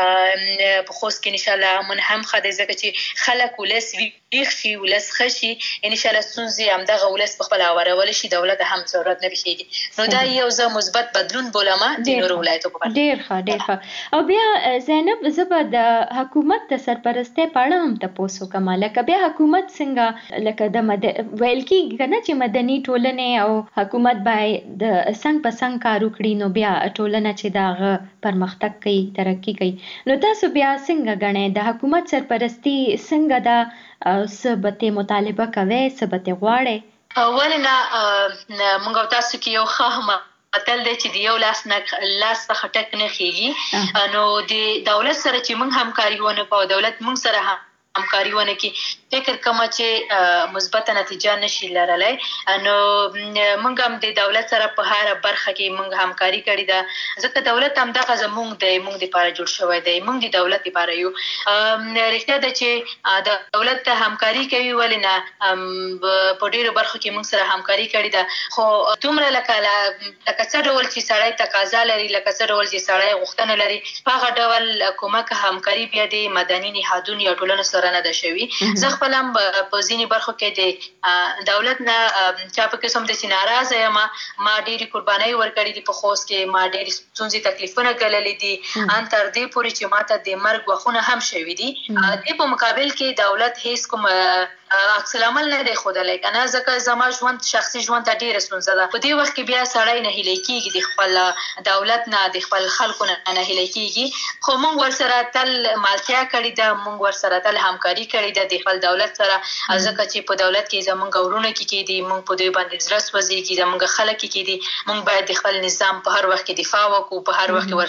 دي. په خوست کې انشاءالله امن هم ښه دی ځکه چې خلک ولس ویښ شي، ولس ښه شي. انشاءالله ستونزې همدغه ولس پخپله هوارولی شي، دولت هم ضرورت نه پېښېږي. نو دا یو زه مثبت بدلون بولم د نورو ولایتو په پرتله. ډېر ښه، ډېر ښه. او بیا زینب زه به د حکومت د سرپرستۍ په اړه هم تپوس وکړم. لکه بیا حکومت څنګه لکه د ویل کېږي که نه چې مدني ټولنې او حکومت باید د څنګ په څنګ کار وکړي، نو بیا ټولنه چې د هغه پرمختګ کوي، ترقي کوي. نو تاسو بیا څنګه ګڼئ د حکومت سرپرستي څنګه ده؟ څه به ترې مطالبه کوئ، څه به ترې غواړئ؟ ولې نه، موږ او تاسو کې یو ښه متل دی چې د یو لاس څخه ټک نه خېږي. نو د دولت سره چې موږ همکاري ونه کړو، دولت موږ سره همکاري ونه کړي، فکر کومه چې مثبته نتیجه نشي لرلی. نو موږ هم د دولت سره په هره برخه کې موږ همکاري کړې ده، ځکه دولت همدغه زموږ دی، موږ دپاره جوړ شوی دی، موږ د دولت دپاره یو. رښتیا ده چې د دولت ته همکاري کوي، ولې نه، په ډېرو برخو کې موږ سره همکاري کړې ده. خو دومره لکه څه ډول چې سړی تقاضا لري، لکه څه ډول چې سړی غوښتنه لري، په هغه ډول کومک همکاري بیا د مدني نهادونو یا ټولنو سره نه ده شوي. زه خپل هم په ځینې برخو کې د دولت نه چا په قسم داسې ناراضه یم. ما ډېرې قربانۍ ورکړې دي په خوست کې، ما ډېرې ستونزې تکلیفونه ګاللي دي، ان تر دې پورې چې ما ته د مرګ وخونه هم شوي دي. دې په مقابل کې دولت هیڅ کوم عکس العمل نه دی ښودلی که نه، ځکه زما ژوند شخصي ژوند ته ډېره ستونزه ده. په دې وخت کې بیا سړی نهیلی کېږي، د خپل دولت نه، د خپل خلکو نه نهیلی کېږي. خو موږ ورسره تل مالتیا کړې ده، موږ ورسره تل همکاري کړې ده د خپل دولت سره، ځکه چې په دولت کې زموږ ورونه کې دي، موږ په دوی باندې زړه سوځېږي، زموږ خلک کې دي. موږ باید د خپل نظام په هر وخت کې دفاع وکړو، په هر وخت کې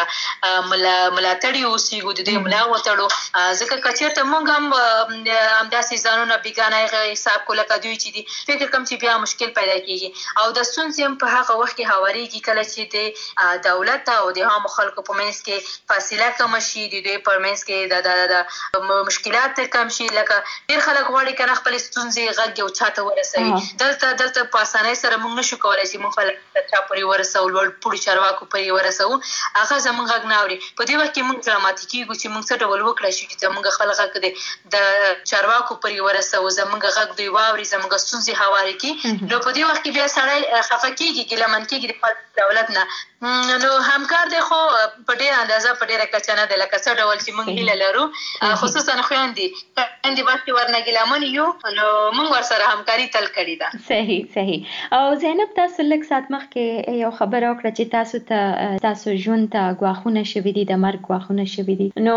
ورسره ملاتړي اوسېږو، د دوی ملا وتړو، ځکه که چېرته موږ هم همداسې ځانونه بېګانه حساب کړو لکه دوی چې دي، فکر کوم چې بیا مشکل پیدا کېږي. او د ستونزې هم په هغه وخت کې هوارېږي کله چې د دولت او د عامو خلکو په منځ کې فاصله کمه شي، د دوی په منځ کې د مشکلات مشکلات کم شي. لکه ډېر خلک غواړي کنه خپل ستونزې غږ یو چاته ورسوي. دلته په اسانۍ سره موږ نشو کولای چې موږ خپل چا پورې ورسو، لوړ پوړي چارواکو پورې ورسو، هغه زموږ غږ نه اوري. په دې وخت کې موږ ډراماتیک کېږو چې موږ څه ډول وکړای شو چې موږ خپل غږ د چارواکو پورې ورسو، زموږ غږ دوی واوري، زموږ ستونزې هواري کړي. نو په دې وخت کې بیا سړی خفه کېږي، ګیلمن کېږي د دولت نه. نو همکار دی خو په ډېره اندازه په ډېره کچه نه دی، لکه څه ډول چې موږ هیله لرو، خصوصا خویندې وخت ورنه ګیلمن یو، نو موږ ورسره همکاري تل کړې ده. صحیح. او زینب، تاسو لږ ساعت مخکې یو خبره وکړه چې تاسو ژوند ته ګواښونه شوي دي، د مرګ ګواښونه شوي دي. نو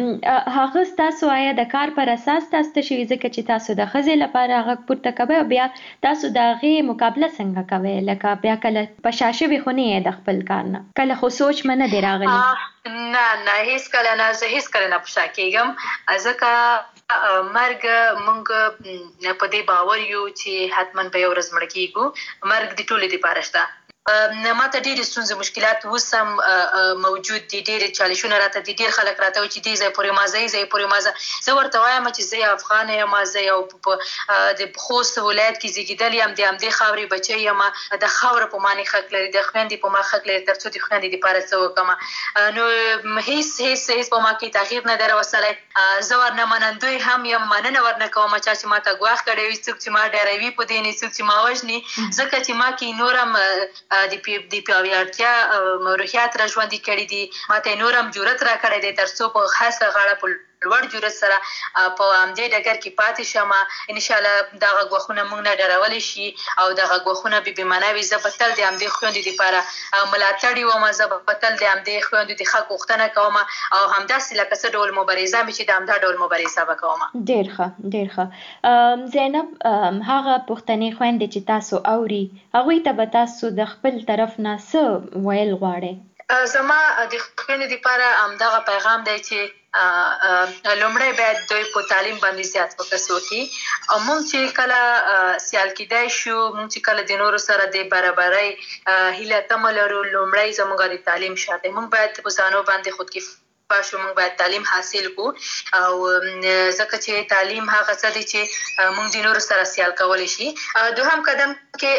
هغه ستاسو آیا د کار پر اساس تاسو ته شوي ځکه چې تاسو د ښځې لپاره غږ پورته کوئ، بیا تاسو د هغې مقابله څنګه کوئ؟ لکه بیا کله په شا شوي خو نه یې د خپل کار نه، کله خو سوچ مې نه دی راغلی؟ نه هیڅکله نه، زه هیڅکله نه په شا کېږم، ځکه مرګ موږ په دې باور یو چې حتما به یو ورځ مړه کېږو. مرګ د ټولو دپاره شته. ما ته ډېرې ستونزې مشکلات اوس هم موجود دي، ډېرې چالشونه راته دي. ډېر خلک راته وایي چې دې ځای پورې ما ځئ. زه ورته وایم چې زه افغان یم، زه یو د خوست ولایت کې زیږېدلې یم، د همدې خاورې بچی یم، د خاوره په ما نه حق لري، د خویندې په ما حق لري، تر څو د خویندې دپاره څه وکړم. نو هېڅ په ما کې تغییر نه دی راوستلی. زه ورنه منندوی هم یم، مننه ورنه کوم چا چې ما ته ګواښ کړی وي، څوک چې ما ډاروي په دې نه، څوک چې ما وژني، ځکه چې ما کې نور هم د پیاوړتیا روحیات را ژوندي کړي دي. ما ته نور هم جرأت را کړی دی تر څو په هسکه غاړه په لوړ جرأت سره په همدې ډګر کې پاتې شم. انشاءالله دغه ګواښونه موږ نه ډارولی شي او دغه ګواښونه بې بېمانه وي. زه به تل د همدې خویندو دپاره ملاتړ وم، زه به تل د همدې خویندو د حق غوښتنه کوم او همداسې لکه څه ډول مبارزه مې چې د همدا ډول مبارزه به کوم. ډېر ښه. زینب، هغه پښتنې خویندې چې تاسو اوري، هغوی ته به تاسو د خپل طرف نه څه ویل غواړئ؟ زما د خویندو دپاره همدغه پیغام دی چې لومړی باید دوی په تعلیم باندې زیات فوکس وکړي او موږ چې کله سیال کېدای شو، موږ چې کله د نورو سره د برابرۍ هیله تمه لرو، لومړی زموږ د تعلیم شرط دی. موږ باید په ځانو باندې خودکفا شو، موږ باید تعلیم حاصل کو او ځکه چې تعلیم هغه څه دی چې موږ د نورو سره سیال کولی شي. دوهم قدم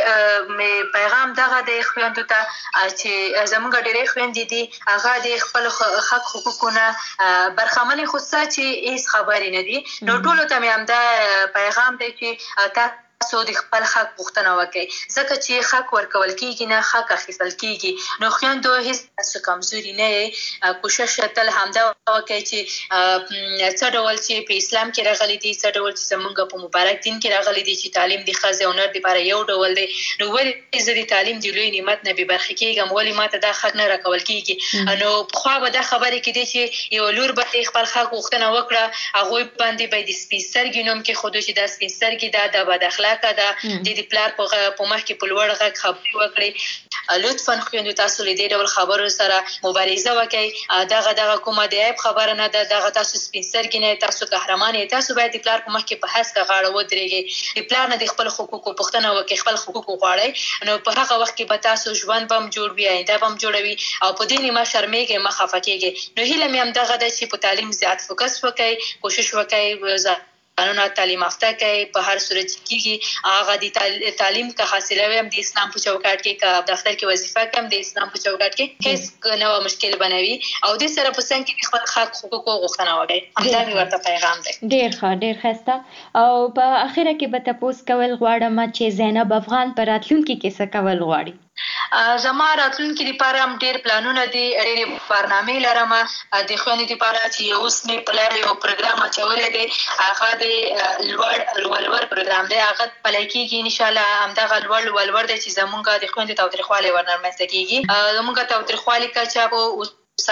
کې پیغام دغه دی خویندو ته چې زموږ ډېرې خویندې دي، هغه د خپل حق حقوقونه برخمنې، خو څه چې هېڅ خبرې نه دي. نو ټولو ته مې همدا پیغام دی چې تاسو د خپل حق غوښتنه وکړئ، ځکه چې حق ورکول کېږي نه حق اخیستل کېږي. نو خویندو هېڅ تاسو کمزوري نه یې، کوشش تل همدا وکړئ چې څه ډول چې په اسلام کې راغلی دي، څه ډول چې زموږ په مبارک دین کې راغلی دي چې تعلیم د ښځې او نر دپاره یو ډول دی. نو ولې زه د تعلیم د لوی نعمت نه بې برخې کېږم؟ ولې ما ته دا حق نه راکول کېږي؟ نو پخوا به دا خبرې کېدې چې یو لور به خپل حق غوښتنه وکړه، هغوی باندې به د سپین سترګې نوم کېښودو چې دا سپین سترګې ده، دا بد اخلاقه ده، د پلار په مخ کې په لوړ غږ خبرې وکړي. لطفا خویندو تاسو له دې ډول خبرو سره مبارزه وکړئ. دغه کومه د عیب خبره نه ده، دغه تاسو سپین سترګې نه، تاسو قهرمان یې. تاسو باید د پلار په مخ کې په هسکه غاړه ودرېږئ، د پلار نه د خپل حقوقو پوښتنه وکړئ، خپل حقوق وغواړئ. نو په هغه وخت کې به تاسو ژوند به هم جوړ وي، آینده به هم جوړوي او په دې نه مه شرمېږئ، مه خفه کېږئ. نو هیله مې همدغه ده چې په تعلیم زیات فوکس وکړئ، کوشش وکړئ قانون تعلیم یافته کوي په هر صورت کېږي. هغه د تعلیم که حاصلوي هم د اسلام په چوکاټ کې، که دفتر کې وظیفه کوم د اسلام په چوکاټ کې، هیڅ نه مشکل بنوي او دې سره په څنګ کې خپل حق حقوق غوښتنه وکړي. همدا مې ورته پیغام دی. ډېر ښایسته. او په اخره کې به تپوس کول غواړم چې زینب افغان په راتلونکي کې څه کول غواړي؟ زما راتلونکي لپاره هم ډېر پلانونه دي، ډېرې برنامې لرم. د خویندو لپاره چې اوس مې په لاره یو پروګرام اچولی دی، هغه د لوړ پروګرام دی، هغه پلی کېږي انشاءالله. همدغه لوړ ولور دی چې زمونږ د خویندو تاوتریخوالی ورنه رامنځته کېږي. زمونږ تاوتریخوالي کچه به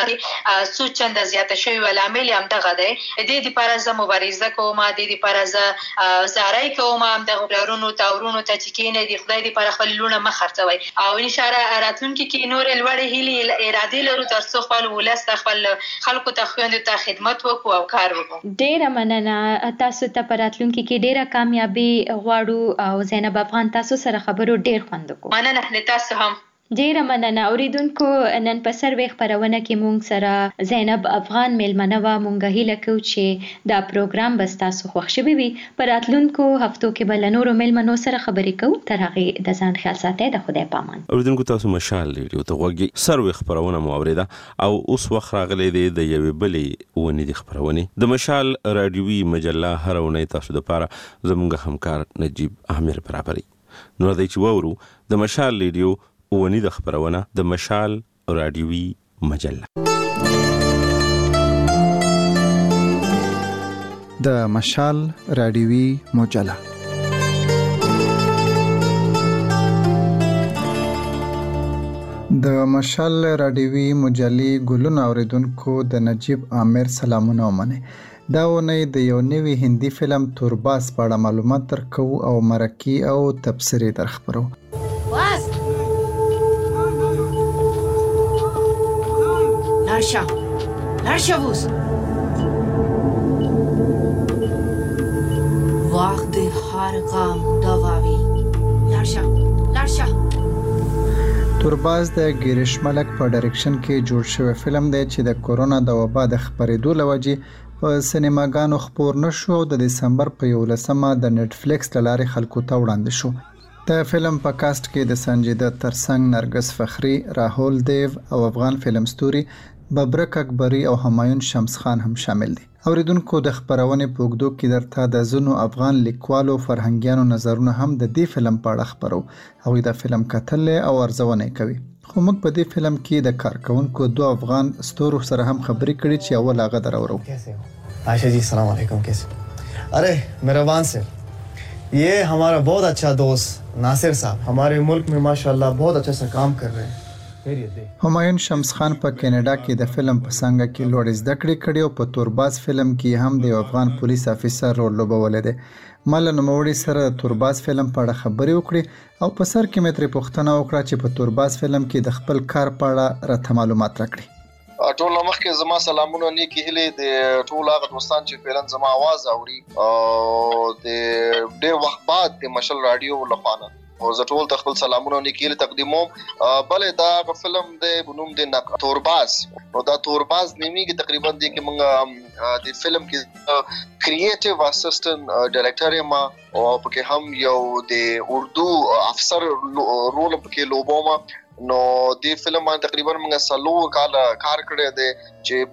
څو چنده زیاته شوې وه، لامل یې همدغه دی. دې دپاره زه مبارزه کوم، دې دپاره زه زاری کوم همدغو پلرونو تاورونو ته چې کېنئ، د خدای دپاره خپل لوڼه مه خرڅوئ او انشاءالله راتلونکي کې نورې لوړې هیلې ارادې لرو تر څو خپل ولس ته، خپل خلکو ته، خویندو ته خدمت وکړو او کار وکړو. ډېره مننه. تاسو ته په راتلونکي کې ډېره کامیابي غواړو او زینب افغان تاسو سره خبرو ډېر خوند وکړو. مننه له تاسو هم. ډیره مننه اوریدونکو. نن په سروې خپرونه کې مونږ سره زینب افغان میلمنه وه. مونږ هیله کوو چې دا پروګرام به ستاسو خوښ شوی وي. په راتلونکو هفتو کې به له نورو میلمنو سره خبرې کوو. تر هغې د ځان خیال ساتئ. د خدای پامان. اوریدونکو تاسو مشال ریډیو ته غوږی. سروې خپرونه مو اوریده او اوس وخت راغلی دی د یوې بلې ونې د خپرونې. د مشال رادیوي مجله هر اونۍ تاسو دپاره زموږ همکار نجیب عامر برابري. نو راځئ چې واورو د مشال ریډیو ونې د خپرونه د مشال رادیوي مجله. د مشال رادیوي مجله د مشال رادیوي مجلې ګلونه اوریدونکو د نجیب عامر سلامونه ومنئ. دا ونې د یو نوي هندي فلم تورباز په اړه معلومات درکو او مرکي او تبصرې درخبرو. باز لارشا بوز وقت هر غم دواوی لارشا. تورباز د ګریش ملک په ډایرکشن کې جوړ شوی فلم دی چې د کورونا د وبا د خپرېدو له وجې په سینماګانو خپور نشو او د دسمبر په 11مه د نټفلیکس له لارې خلکو ته وړاندې شو. د فلم په کاست کې د سنجیده ترڅنګ نرګس فخری، راهول دیو او افغان فلم ستوري ببرک اکبری او همایون شمس خان هم شامل دي. اوریدونکو د خپرونې په اوږدو کې درته د ځینو افغان لیکوالو فرهنګیانو نظرونه هم د دې فلم په اړه خپرو. هغوی د فلم کتل او ارزونه کوي. خو موږ په دې فلم کې د کارکونکو 2 افغان ستورو سره هم خبرې کړې چې اول هغه درورو. आयशा जी अस्सलाम वालेकुम. कैसे? अरे मेहरबान से ये हमारा बहुत अच्छा दोस्त नासिर साहब हमारे मुल्क में माशाल्लाह बहुत अच्छा सा काम कर रहे हैं. همایون شمس خان په کینیډا کې د فلم په څنګه کې لوړ زده کړې کړې او په تورباز فلم کې هم د افغان پولیس افیسر رول لوبولی دی. ما له نوموړي سره د تورباز فلم په اړه خبرې وکړې او په سر کې مې ترې پوښتنه وکړه چې په تورباز فلم کې د خپل کار په اړه راته معلومات راکړي. ټول مخکې زما سلامونه نیکی هیلې د ټول هغه دوستان چې فعلا زما आवाज اوري او د ډېر وخت بعد د مشال رادیو لخوا او زه ټول خپل سلامونه نیکی هیلې تقدیموم. بلې دا فلم د بنوم د تورباز او دا تورباز نیمیږي تقریبا د کې موږ د فلم کې کریټیو اسسټنټ ډایرکټر یم او پکې هم یو د اردو افسر رول پکې لوبوم. نو د فلم باندې تقریبا موږ 3 کال کار کړی دی چې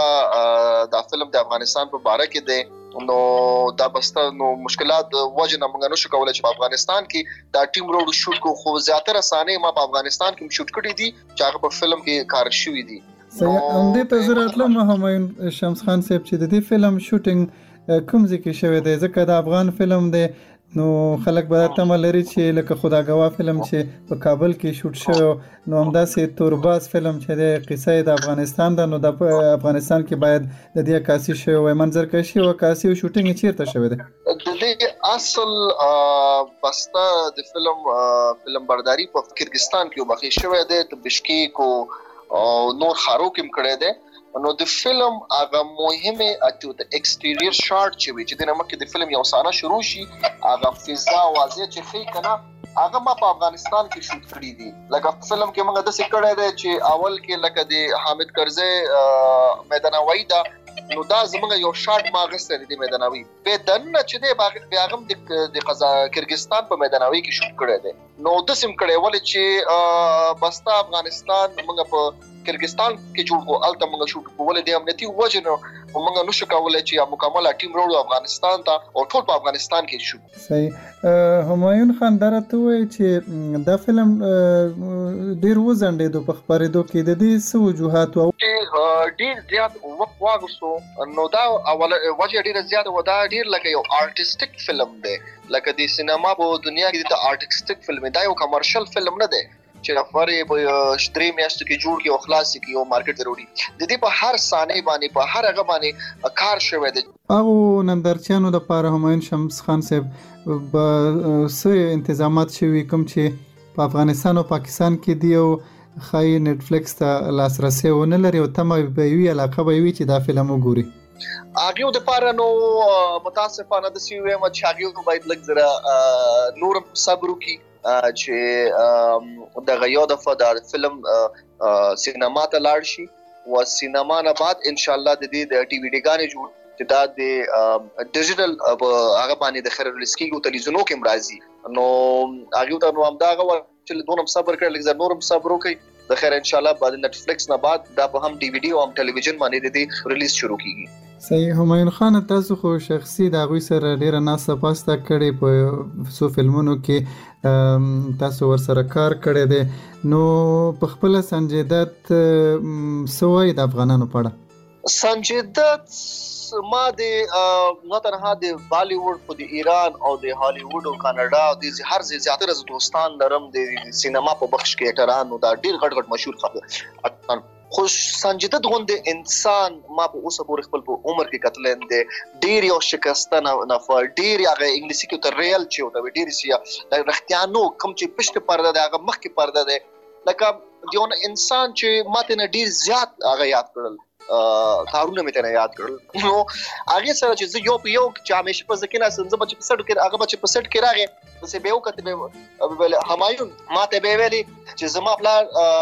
بستا دا فلم د افغانستان په باره کې دی. نو دا بستا نو مشکلات وجه نه موږ نشو کولای چې په افغانستان کې دا ټیم روډ شوټ کو. خو زیاتره سانې ما په افغانستان کې شوټ کړی دي چې هغه په فلم کې کار شوی دي. همدې ته زه راتلم همایون شمس خان صاحب چې د دې فلم شوټینګ کوم ځای کې شوی دی؟ ځکه د افغان فلم دی نو خلک به تمه لري چې لکه خداګوا فلم چې په کابل کې شوټ شوی نو همداسې تورباز فلم چې د قصه د افغانستان ده نو د افغانستان کې باید د دې عکاسي شوی وای، منظرکشي او عکاسي او شوټینګ چیرته شوی دی؟ د دې اصل بستا د فلم برداری په کرغستان کې وبخښي شوی دی، د بشکیک او نور خارو کې کړی دی. نو د فلم هغه مهمه اته د ایکسټیریر شاټ چې د نمک د فلم یو سانه شروع شي هغه فضا واضح چې خې کنه هغه ما په افغانستان کې شوټ کړی دي. لکه فلم کې موږ د څه کړی دی چې اول کې لکه د حامد کرزی میدانوي دا نو دا زمونږ یو شاټ ما غسر دي میدانوي په دنه چې د باغ د قزا کرغستان په میدانوي کې شوټ کړی دی. نو د سیم کړی ولې چې بستا افغانستان موږ په کرغستان کې جوړ کو الته موږ شوټ کول دي امنیتي وجه نو موږ نشو کولای چې مکمل ټیم وروړو افغانستان ته او ټول په افغانستان کې شو. صحیح. همایون خان درته وایي چې دا فلم ډیر وزندې په خبرېدو کې د دې څه وجوهات او ډیر زیات وخت واغستو نو دا اوله وجه ډیر زیات و دا ډیر لکه یو آرټیسټیک فلم دی، لکه د سینما په دنیا کې د آرټیسټیک فلم دی، یو کمرشل فلم نه دی چې لفرې په شتري میاشتو کې جوړ کې او خلاص کې یو مارکیټ ضروري د دې په هر سانې باندې په هر هغه باندې کار شوی دی. او نندرچیانو د پاره همایون شمس خان صاحب به څه انتظامات شوي کوم چې په افغانستان او پاکستان کې دی او خای نټفلیکس ته لاسرسي ونه لري او تمه به وی علاقه به وی چې دا فلم وګوري؟ هغه د پاره نو متاسفانه د سی ویم چې هغه باید لږ زره نور صبر وکړي چې د یو دفعه د فلم سینما ته لاړ شي او سینما نه بعد ان شاء الله د دې د ټي وی ډي ګانې جوړ چې دا د ډیجیټل هغه باندې د خیر لسکیږي تلویزیونو کې مرাজি نو هغه ته نو همدا غو چې دونم صبر کړل لږ نورم صبر وکړي د خیر ان شاء الله بعد نتفلیکس نه بعد دا په هم ډي وی ډي او هم ټلویزیون باندې د ریلیز شروع کیږي صحیح. همایون خان تاسو خو شخصي د غوي سره ډیره ناسه پاسته کړي په سو فلمونو کې تاسو ور سره کار کړی دی نو په خپل سنجي دت سوای د افغانانو پړه سنجي دت ما د نه تنها د بالیووډ په د ایران او د هالیووډ او کاناډا او د هر زیاتره دوستان لرم د سینما په بخش کې اکټرانو دا ډیر غټ مشهور خبر خوش سنجیده غونډه انسان ما په اوسه پورې خپل په عمر کې کتلند ډیر یو شکسته نفر ډیر هغه انګلیسي کې تر ریل چې او ته ډیر سیا رختیانو کوم چې پښته پرده ده هغه مخ کې پرده ده لکه دیون انسان چې ماته نه ډیر زیات هغه یاد کړل کارونه مې ته یاد کړل نو هغه سره چې یو چې همیشه په ځکه نه سنځ بچ په سټ کې هغه بچ په سټ کې راغی پسې به وکړه همایون ماته به ویلي چې زما پلان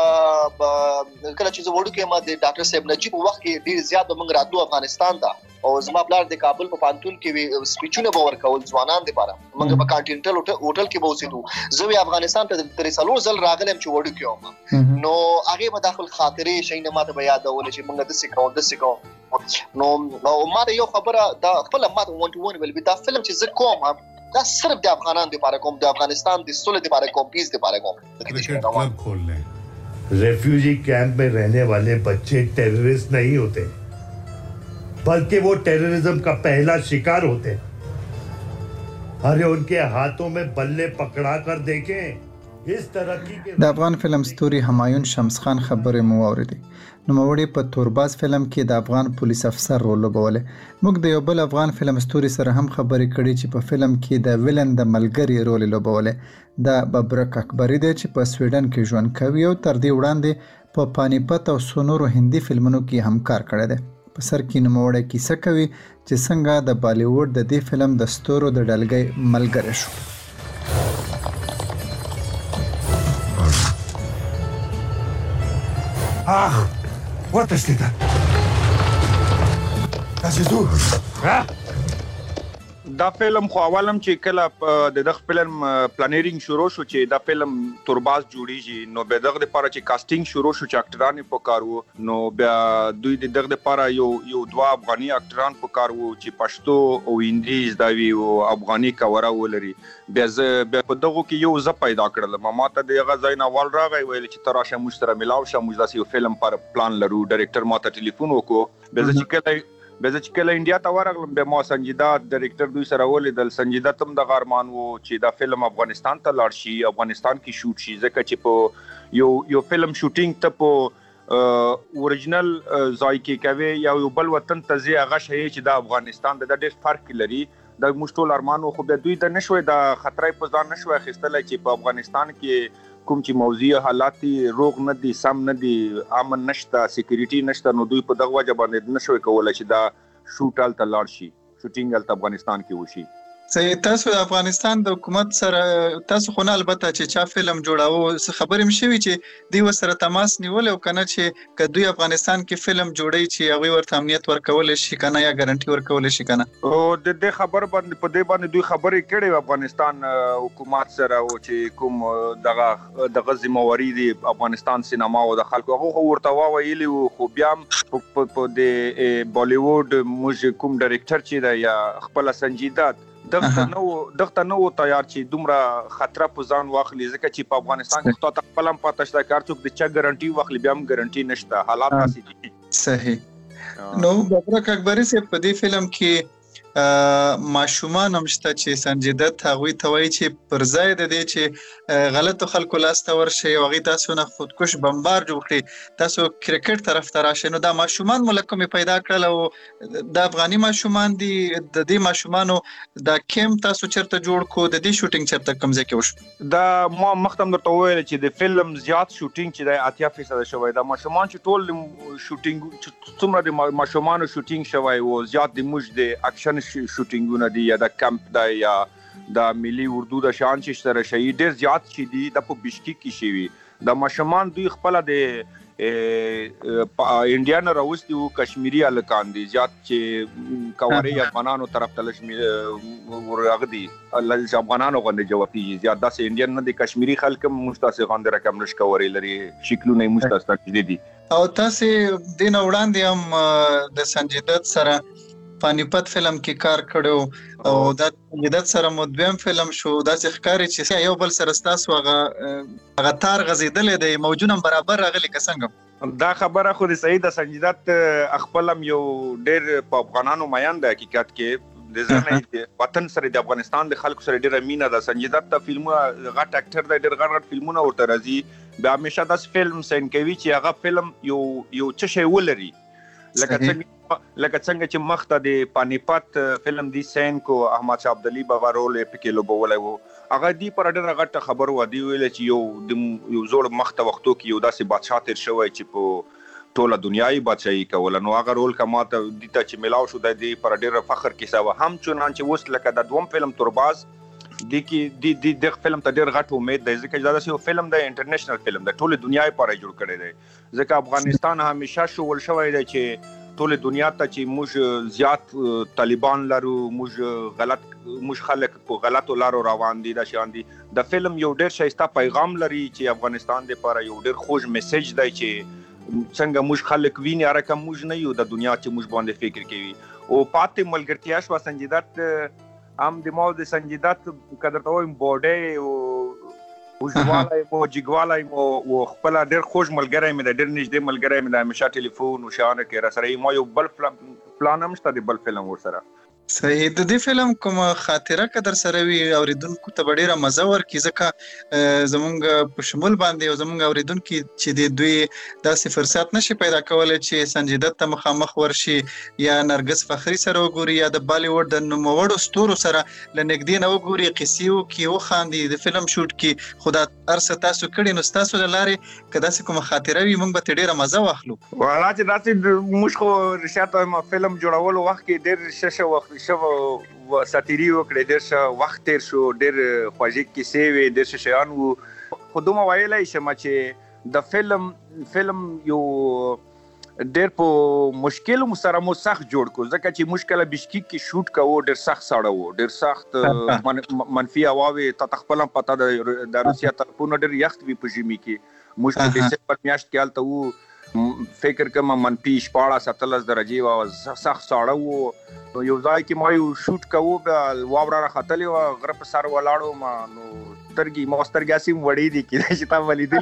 کله چې زه وړو کې ما د ډاکټر صاحب نجیب وخت کې ډیر زیات موږ راتلو افغانستان ته او زما پلان د کابل په پانتون کې سپیچونه باور کول ځوانان لپاره موږ په کانټینټل هوټل کې بوسیدو زه افغانستان ته د 3 ځل راغلم چې وړو کې نو هغه په داخل خاطرې شي نه ماته بیا یادول چې موږ د سکو نو ماته یو خبره دا خپل ماته وانټ ویل دا فلم چې زه کوم دا صرف د افغانانو لپاره کوم د افغانستان د سولې لپاره کوم پیس لپاره کوم क्रिकेट क्लब खोल लें रेफ्यूजी कैंप में रहने वाले बच्चे टेररिस्ट नहीं होते बल्कि वो टेररिज्म का पहला शिकार होते अरे उनके हाथों में बल्ले पकड़ा कर देखें इस तरक्की के د افغان فلم ستوري همایون شمس خان خبرې مو اوریدي نو موري په تورباز فلم کې د افغان پولیس افسر رول لوبوله موږ د یو بل افغان فلم ستوري سره هم خبرې کړې چې په فلم کې د ویلن د ملګری رول لوبوله د ببرک اکبری دی چې په سویډن کې ژوند کوي او تر دې وړاندې په پانیپت او سونورو هندي فلمونو کې هم کار کړی دی په سر کې نوموړی کیسه کوي چې څنګه د بالیووډ د دې فلم د ستورو د ډلګۍ ملګری شو Ach, what is dit? Das ist du. دا فلم خو اولم چې کله د دغه فلم پلانینګ شروع شو چې دا فلم تورباز جوړیږي نو به دغه لپاره چې کاستینګ شروع شو چې اکټران په کار وو نو بیا دوی دغه لپاره یو دوا افغاني اکټران په کار وو چې پښتو او انګلیش دا وی او افغاني کاوره ولري بیا په دغه کې یو ز پیدا کړل ما ته دغه ځای نه ول راغی ویل چې تراشه مشتره ملاو شه موږ داسې فلم پر پلان لرو ډایرکټر ما ته ټلیفون وکړو به چې کله انډیا ته ورغلم به ما سنجیدا ډایرکټر دوی سره ولیدل سنجیدا تم د غارمان وو چې دا فلم افغانستان ته لاړ شي افغانستان کې شوټ شي ځکه چې په یو فلم شوټینګ ته په اوريجنل ځای کې کوي یو بل وطن ته ځي هغه شي چې د افغانستان د ډېر فرق لري د مشټول ارمانو خو به دوی ته نشوي د خطرې په ځان نشوي خستل چې په افغانستان کې کوم چې موضوع حالات روغ نه دي سم نه دي امن نشته سکیورټي نشته نو دوی په دغه وجه باندې نشوي کولای چې دا شوټ ال تلار شي شوټینګ ال افغانستان کې وشي صحیح. تاسو د افغانستان د حکومت سره تاسو خو نه البته چې چا فلم جوړاوه خبرې مشوي چې دی وسره تماس نیول او کنه چې کدوې افغانستان کې فلم جوړي چې هغه ورته امنیت ورکول شي کنه یا ګارانټي ورکول شي کنه او د دې خبر باندې په دې باندې دوی خبرې کړي افغانستان حکومت سره او چې کوم دغه ذمہواری دی افغانستان سینما او د خلکو هغه ورته ویلي خو بیا په د بالیووډ موږ کوم ډایرکټر چې دا یا خپل سنجیدات دغه نو تیار چې دومره خطر په ځان واخلي ځکه چې په افغانستان کې تاسو خپل هم پاتې شته کار څوک د چا ګارانټي واخلي بیا هم ګارانټي نشته حالات داسې دي صحیح. نو ببرک اکبری سے په دې فلم کې ماشومان همشته چې سنجیدت هغوی ته وایي چې پر ځای د دې چې غلطو خلکو لاس ته ورشي او هغوی تاسو نه خودکش بمبار جوړ کړي تاسو کرکټ طرف ته راشئ نو دا ماشومان مو له کومې پیدا کړل او د افغاني ماشومان دي د دې ماشومانو دا کیمپ تاسو چېرته جوړ کړو د دې شوټینګ چېرته کوم ځای کې وشو دا ما مخکې هم درته وویل چې د فلم زیات شوټینګ چې دی 80% شوی دا ماشومان چې ټول شوټینګ څومره د ماشومانو شوټینګ شوی او زیات د موږ د اکشن شوټینګونه دي یا د کمپ دی یا د ملي اردو د شان چې سره شي ډیر زیات شي دي د په بشکیک کې شي د مشمان دوی خپل د انډیان راوستي او کشمیری الکان دي زیات چې کوری افغانانو طرف ته لشمي ورغدي الله افغانانو غونډه جوابي زیات داسې انډیان نه دي کشمیری خلک مستاسه غونډه رقم نش کوری لري شکلونه مستاسه دي او تاسو دین وړاندې هم د سنجیدت سره پانیپت فلم کې کار کړو او د سنجیدت سره مدویم فلم شو داسې ښکاری چې یو بل سره تاسو هغه تار غزیدلې دی موجونه برابر راغلي کسنګ دا خبره خو د سعید سنجیدت خپلم یو ډیر په افغانانو میان د حقیقت کې د ځنه وطن سره د افغانستان د خلکو سره ډیره مینه د سنجیدت د فلمونه غټ اکټر د ډیر غټ فلمونه ورته راځي به همیشه د فلم سین کوي چې هغه فلم یو څه شی ولري لکه څنګه چې مخته د پانیپت فلم دی سین کو احمد شاه عبدالي بابا رول پکې لوبولای وو هغه دی پر ډېر غټه خبر و دی ویل چې یو زوړ مخته وختو کې یو داسې بادشاہ تیر شوی چې په ټوله دنیاي بادشاہي کول نو هغه رول کماته د ته چې ملاو شو د دې پر ډېر فخر کیسه و هم چونانچه وس لکه د دوم فلم تورباز د فلم ته ډېر غټ امید دی ځکه دا یو فلم د انټرنیشنل فلم د ټوله دنیاي لپاره جوړ کړی دی ځکه افغانستان همیشه شول شوی دی چې ټول دنیا ته چې موږ زیات طالبان لرو موږ خلک په غلطو لارو روان دي دا شان دي د فلم یو ډېر شایسته پیغام لري چې افغانستان لپاره یو ډېر خوږ میسج دی چې څنګه موږ خلک ویني رقم موږ نه یو د دنیا چې موږ باندې فکر کوي او پاتې ملګرتیا شو سنجیدت هم د مو د سنجیدت قدر ته وایم بوډي او وژوالای مو جګوالای مو خپل ډېر خوش ملګری مې ډېر نږدې ملګری مې د همیشه ټلیفون او شانه کې را سره مو یو بل پلان هم شته د بل فلم ور سره صحیح د دې فلم کوم خاطره قدر سره وی اوریدونکو ته ډیره مزه ورکړي ځکه زمونږ په شمول باندې او زمونږ اوریدونکو چې د دوی داسې فرصت نشي پیدا کولای چې سنجیدت ته مخامخ ورشي یا نرګس فخری سره وګوري یا د بالیوډ د نوموړو ستورو سره لنګدې نه وګوري قصیو کې وخاندي د فلم شوټ کې خدا ارسه تاسو کړي نو تاسو لاره کدا څه کوم خاطره وي موږ به ډیره مزه واخلو والا چې داسې موږ خو رشاته ما فلم جوړول وخت کې ډیر ششه وخت شو ساتيري وکړې ډېر وخت تیر شو ډېر خوږی کیسې وي ډېر شیان وو خو دومره ویلای شم چې د فلم یو ډېر په مشکل سره مو سخت جوړ کو ځکه چې مشکله بشکیک کې شوټ کوو ډېر سخت ساړه وو ډېر سخت منفي هواوي ته خپل پته د روسیا طرفونو ډېر یخت وی په ژمي کې مشکل د سپټ میاشت کې حالت وو فکر کوم منفي 14 درجه او سخت ساړه وو یو ځای کې ما یو شوټ کوو به واوره راختلې و غره په سر ولاړو ما نو سترګې سیم وړې دي کې چې تا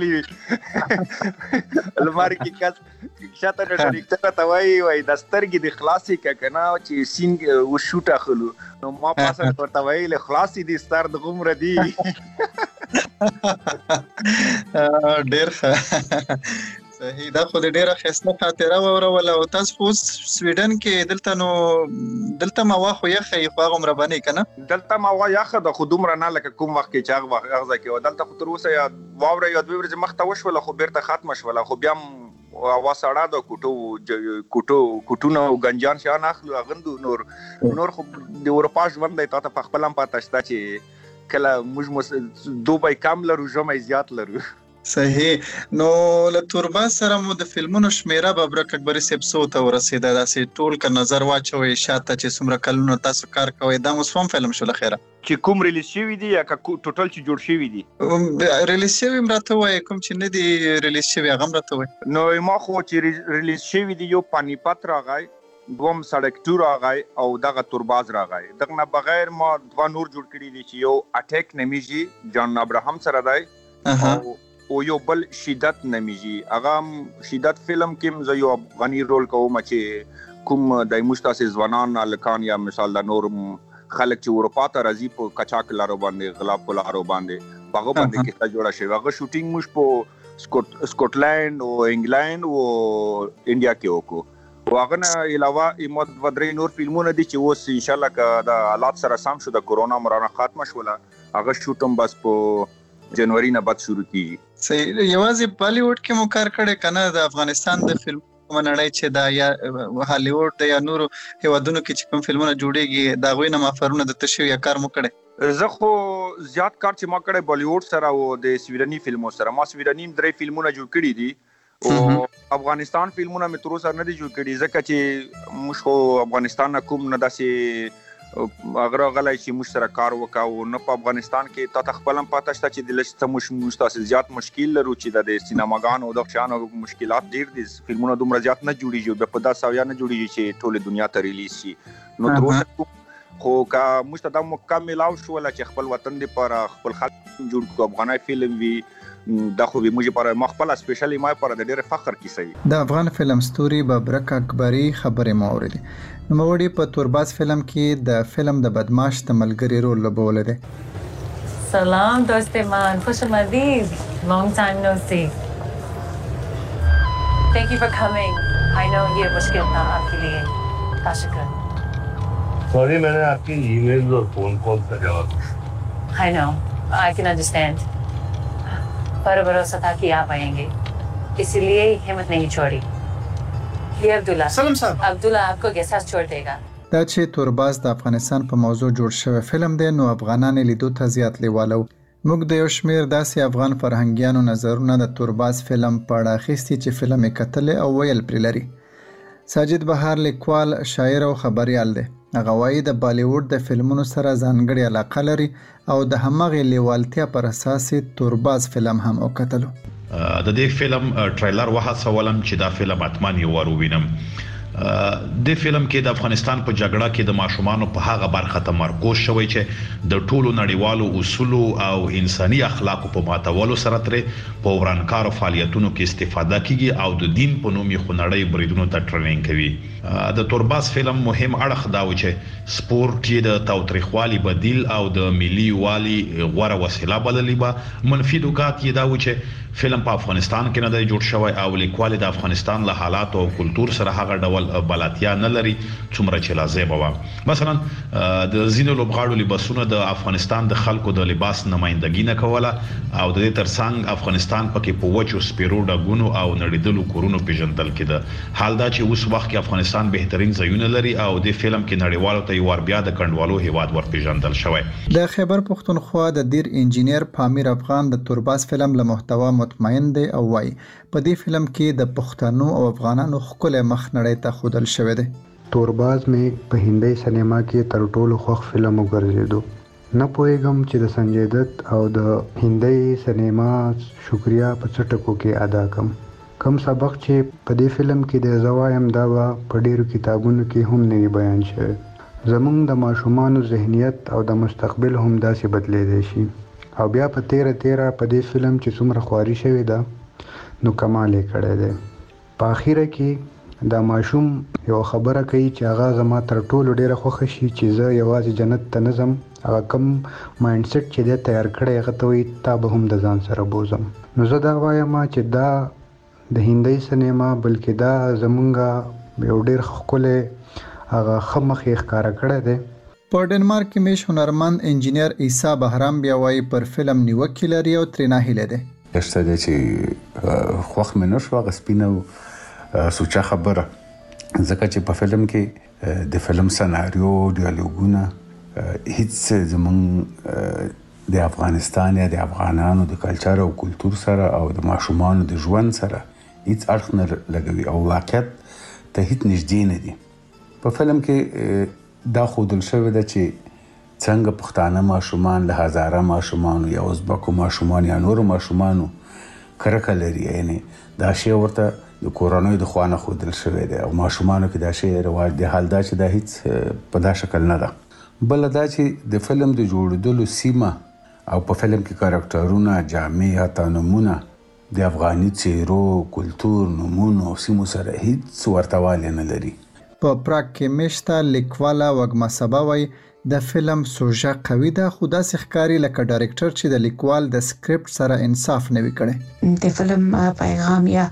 ولیدلې لمر کې کس شاته ډایرکټر ته وای د سترګې د خلاصي کنه چې سین و شوټ اخلو نو ما پاسه ورته وای له خلاصي دي ستار د غمر دي ډېر صحیح دا خو ډیره خسته خاطره وروله او تاسو خو سویډن کې دلته ما واخو یخې خو غومره باندې کنه دلته ما وا یخه د خودمره نه لکه کوم وخت کې چاغ وخت غزا کې دلته خو تر اوسه یا واوره یا دوی ورځې مخ ته وشول خو بیرته ختم شول خو بیا وا ساړه د کوټونو او گنجان شان اخلو غندو نور خو د اروپا ژوند دی ته په خپل هم پاتې شته چې کله موږ دوبای کم لرو ژمه زیات لرو صحیح نو له تورباز سره مو د فلمونو شمیره ببرک اکبر سپسو ته ورسیده داسې ټول ک نظر واچوي شاته چې څومره کلونو تاسو کار کوي دا اوس فلم شو لخيره چې کوم ریلیز شوی دی یا ټوټل چې جوړ شوی دی ریلیز شوی مرته وای کوم چې نه دی ریلیز شوی هغه مرته وای نو ما خو چې ریلیز شوی دی یو پانیپت راغی دوم سړک ټور راغی او دغه تورباز راغی دغه نه بغیر ما دوا نور جوړ کړی دي چې یو اٹیک نمیږي جان ابراهام سره دی او یو بل شدت نمیږي هغه شدت فلم کې زه یو افغاني رول کوم چې کوم د مستاسې ځوانان الکان یا مثال د نور خلک چې اروپا ته راځي په کچاک لارو باندې غلاب په لارو باندې هغه باندې کیسه جوړه شوی هغه شوټینګ موږ په سکاټلند او انګلند او انډیا کې وکړو او هغه نه علاوه ایمد ودرې نور فلمونه دي چې اوس ان شاء الله که د حالات سره سم شو د کورونا مرانه ختم شوله هغه شوټم بس په جنوري نه بعد شروع کیږي صحیح یوازې بالیوډ کې مو کار کړی کنه د افغانستان د فلم منړی چې دا یا هالیوډ یا نور هیوادونو کې چې کوم فلمونه جوړیږي دا غوینه مافرونه د تشویق کار مو کړی زه خو زیات کار چې ما کړی بالیوډ سره او د سویډني فلمو سره. ما سویډني 3 فلمونه جوړ کړي دي او افغانستان فلمونه مې تر اوسه نه دي جوړ کړي ځکه چې موږ خو افغانستان نه کوم نه داسې اگر غلای چې موږ سره کار وکاو نه په افغانستان کې تا خپلم پاتہ شته چې د لسته موږ تاسو زیات مشکل لرو چې د سینماګانو او د شانو مشکلات ډیر دي. فلمونه دومره زیات نه جوړیږي په 10 یا نه جوړیږي چې ټول دنیا ته ریلیز شي. نو تر اوسه خو کا موږ ته د مکمل او شو چې خپل وطن دی پر خپل خلک جوړ کو افغاني فلم وی دا خو به موږ پر مخبل سپیشلی ما پر د ډېر فخر کیسه وي. د افغان فلم ستوري ببرک اکبری خبرې مورید نو موړي په تورباز فلم کې د فلم د بدمعاش د ملګری رول لوبول دي. سلام دوست من، خوش آمدید. Long time no see. Thank you for coming. I know ये मुश्किल था आपके लिए. शुक्र. सॉरी मैंने आपकी ईमेल और फोन कॉल का जवाब. I know. I can understand. पर भरोसा था कि आप आएंगे, इसीलिए हिम्मत नहीं छोड़ी. ये अब्दुल्ला. सलाम साहब. अब्दुल्ला आपको गेस्ट हाउस छोड़ देगा. دا چې تورباز د افغانستان په موضوع جوړ شوی فلم دی نو افغانان لیدو ته زیات لیوالو. موږ د یو شمیر داسې افغان فرهنګیانو نظرونه د تورباز فلم په اړه اخیستي چې فلم یې کتلی او ویل پرې لري. ساجد بهار لیکوال، شاعر او خبریال دی. هغه وایي د بالیوډ د فلمونو سره ځانګړې علاقه لري او د همغې لیوالتیا پر اساس تورباز فلم هم وکتلو. د دې فلم ټریلر وهڅولم چې دا فلم اتمن یو وروینم. د فلم کې د افغانستان په جګړه کې د ماشومانو په هغه برخه تمرکز شوی چې د ټولو نړیوالو اصولو او انساني اخلاقو په ماتولو سره ترې په ورانکارو فعالیتونو کې استفاده کیږي او د دین په نوم یې خنړی بریدونو ته ټریننګ کوي. د تورباز فلم مهم اړخ دا و چې سپورت یې د تاوتریخوالي بدیل او د ملي والي غوره وسیله بللی به. منفي نکات یې دا و چې فلم په افغانستان کې نه دی جوړ شوی او لیکوال د افغانستان له حالات او کلچر سره هغه ډول بلاتیا نه لري څومره چې لازم و. مثلا د زینو لوبغاړو لباسونه د افغانستان د خلکو د لباس نمائندګي نه کوله او د دې ترڅنګ افغانستان پکې په وچو سپیرو ډګونو او نړیدلو کورونو پیژندل کېده. حال دا چې اوس وخت کې افغانستان بهترین ځایونه لري او د فلم کې نړیوالو ته یو بیا د کندوالو هیواد ور پیژندل شوی. د خیبر پښتونخوا د دیر انجینیر پامیر افغان د تورباز فلم له محتوا مطمئن دی او وایي په دې فلم کې د پښتنو او افغانانو ښکلی مخ نړۍ ته ښودل شوی دی. تورباز مې په هندي سینما کې تر ټولو خوښ فلم وګرځېدو. نه پوهېږم چې د سنجय دت او د هندي سینما شکریا په څه ټکو کې ادا کوم سبق چې په دې فلم کې د زوایم دا په ډیرو کتابونو کې هم نه بیان شوی. زمونږ د ماشومانو ذهنیت او د مستقبل هم داسې بدلیدلی شي او بیا په تیره په دې فلم چې څومره خواري شوې ده نو کمال یې کړی دی. په اخیره کې دا ماشوم یو خبره کوي چې هغه زما تر ټولو ډیره خوښه شي چې زه یوازې جنت ته نه ځم. هغه کوم مایند سیټ چې دی تیار کړی هغه ته وایي تا به هم د ځان سره بوزم. نو زه دا وایم چې دا د هندي سینما بلکې دا زمونږ یو ډیر ښکلی هغه ښه مخ یې ښکاره کړی دی. په ډنمارک کې میش هنرمند انجینیر عیسی بهرام بیا وایي پر فلم نیوکې لري او ترې ناهیلی دی. اشته دی چې خوښ مې نه شو هغه سپینه سوچه خبره ځکه چې په فلم کې د فلم سناریو ډیالوګونه هیڅ زمونږ د افغانستان یا د افغانانو د کلچر او کلچر سره او د ماشومانو د ژوند سره هیڅ اړخ نه لګوي او واقعیت ته هیڅ نږدې نه دي. په فلم کې دا ښودل شوی ده چې څنګه پښتانه ماشومان له هزاره ماشومانو یا ازبکو ماشومان یا نورو ماشومانو کرکه لري. یعنی دا شی ورته د کورنۍ د خوا نه ښودل شوی دی او ماشومانو کې دا شی رواج دی. حال دا چې دا هیڅ په دا شکل نه ده. بله دا چې د فلم د جوړېدلو سیمه او په فلم کې کاراکټرونه، جامې، حتی نومونه د افغاني څیرو، کلتور، نومونو او سیمو سره هیڅ ورتوالی نه لري. په پراګ کې میشته لیکواله وږمه سبا وایي د فلم سوژه قوي ده خو داسې ښکاري لکه ډایرکټر چې د لیکوال د سکرپټ سره انصاف نه وي کړی. د فلم پیغام یا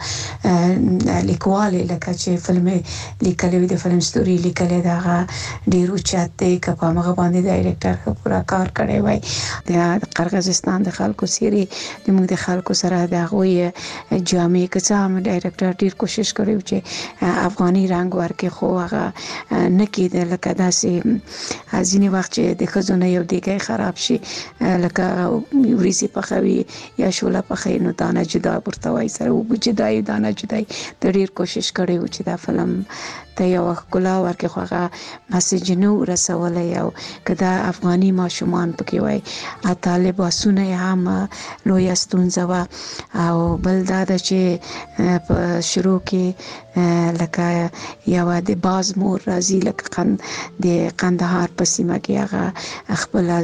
لیکوال لکه چې فلم لیکلی وي د فلم ستوري لیکلی دا ډیر اوچت دی که په هغه باندې ډایرکټر پوره کار کړی وای. د قرغیزستان د خلکو سیري زموږ د خلکو سره د هغوی جامې که څه هم ډایرکټر ډیر کوشش کړی چې افغاني رنګ ورکړي خو هغه نه کېده لکه داسې ځینې ځینې وخت چې د ښځو نه یو دیګی خراب شي لکه وریځې پخوي یا شوله پخوي نو دانه جدا ورته وایي سره اوبه جدایي دانه جدایي د ډېر کوشش کړی و چې دا فلم ته یو ښکلا ورکړي خو هغه مسیج نه ورسولی او که دا افغاني ماشومان پکې وای طالب باسونه یې هم لویه ستونزه وه او بل دا ده چې په شروع کې لکه یوه د باز مور راځي لکه د قندهار په سیمه کې هغه خپله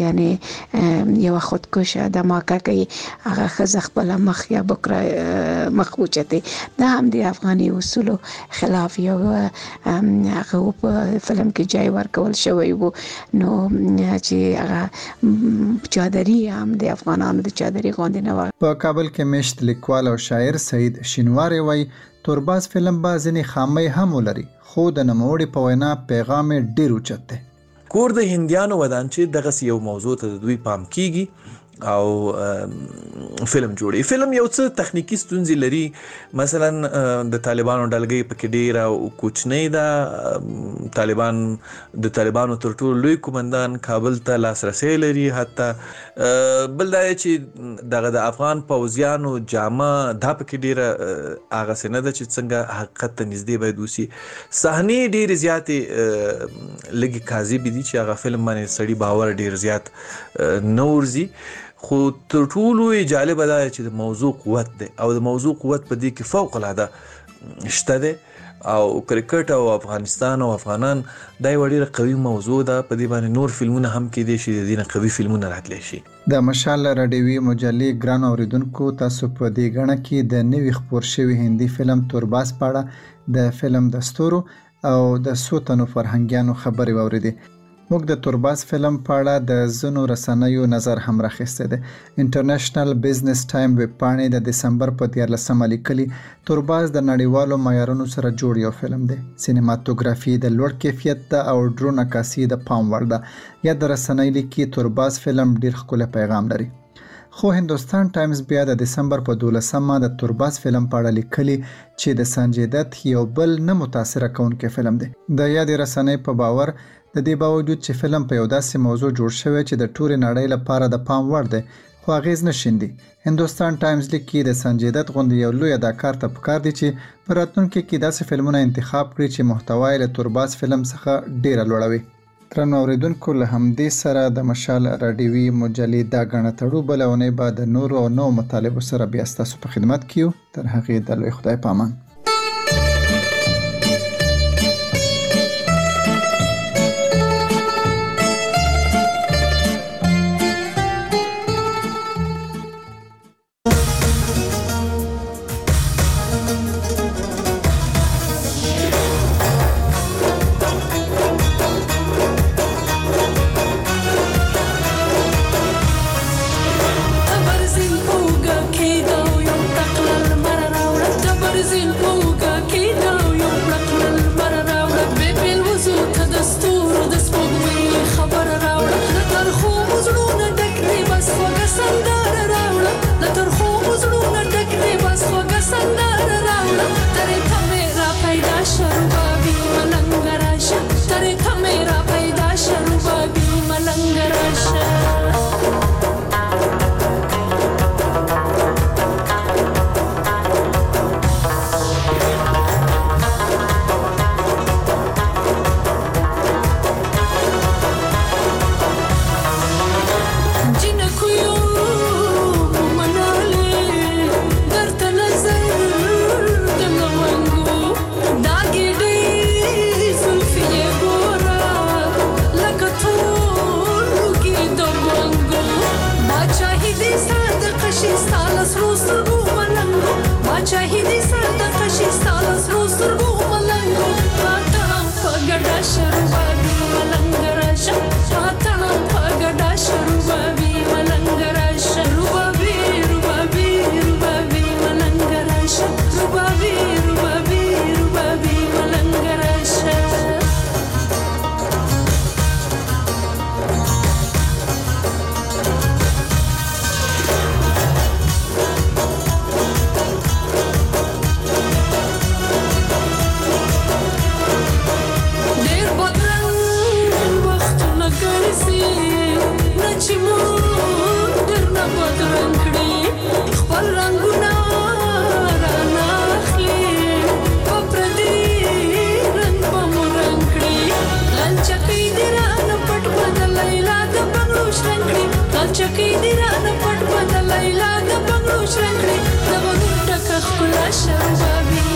یعنې یوه خودکشه دماکه کوي هغه ښځه خپله مخ یا بکره مخ اوچتې دا هم د افغاني اصولو خلاف یو هغه په فلم کې جای ورکول شوی وو نو چې هغه چادري هم د افغانانو د چادري غوندې نه وه. په کابل کې مشت لیکوال او شاعر سعید شینواری وایي تورباز فلم به ځینې خامۍ هم ولري خو د نوموړي په وینا پیغام یې ډېر اوچت دی. کور د هندیانو ودان چې دغسې یو موضوع ته د دوی پام کیږي او فلم جوړي. فلم یو څه تخنیکی ستونزې لري، مثلا د طالبانو ډلګۍ پکې ډېره کوچنۍ ده. د طالبانو تر ټولو لوی قومندان کابل ته لاسرسی لري. حتی بل دا چې دغه د افغان پوځیانو جامه دا پکې ډېره هغسې نه ده چې څنګه حقیقت ته نږدې باید وسي. صحنې ډېرې زیاتې لږې کاذبې دي چې هغه فلم باندې سړي باور ډېر زیات نه ورځي. خو تر ټولو جالبه دا چې د موضوع قوت دی او د موضوع قوت په دې کې فوق العاده شته دی او کرکټ او افغانستان او افغانان دا یوه ډېره قوي موضوع ده. په دې باندې نور فلمونه هم کیدای شي د دې نه قوي فلمونه راتلی شي. د مشال راډیوي مجلې ګرانو اوریدونکو تاسو په دې غڼه کې د نوي خپور شوي هندي فلم تورباز په اړه د فلم د ستورو او د څو تنو فرهنګیانو خبرې واورېدې. موږ د تورباز فلم په اړه د ځینو رسنیو نظر هم راخیستی دی. انټرنیشنل بزنس ټایم ویب پاڼې د دسمبر په 14 لیکلي تورباز د نړیوالو معیارونو سره جوړ یو فلم دی. سینماتوګرافي د لوړ کیفیت ده او ډرون عکاسي د پام وړ ده. یا د رسنۍ لیکي تورباز فلم ډېر ښکلی پیغام لري. خو هندوستان ټایمز بیا د دسمبر په 12 د تورباز فلم په اړه لیکلي چې د سنجي دت یو بل نه متاثره کوونکی فلم دی. د یادې رسنۍ په باور د دې باوجود چې فلم په یو داسې موضوع جوړ شوی چې د ټولې نړۍ لپاره د پام وړ دی خو اغیز نه شیندي. هندوستان ټایمز لیکي د سنجي دت غوندې یو لوی اداکار ته پکار دی چې په راتلونکي کې داسې فلمونه انتخاب کړي چې محتوا یې له تورباز فلم څخه ډېره لوړه وي. درنو اوریدونکو له همدې سره د مشال راډیوي مجلې دا غڼه تړو. بله اونۍ به د نورو او نوو مطالبو سره بیا ستاسو په خدمت کې یو. تر هغې د لوی خدای په امان. Zin شوابي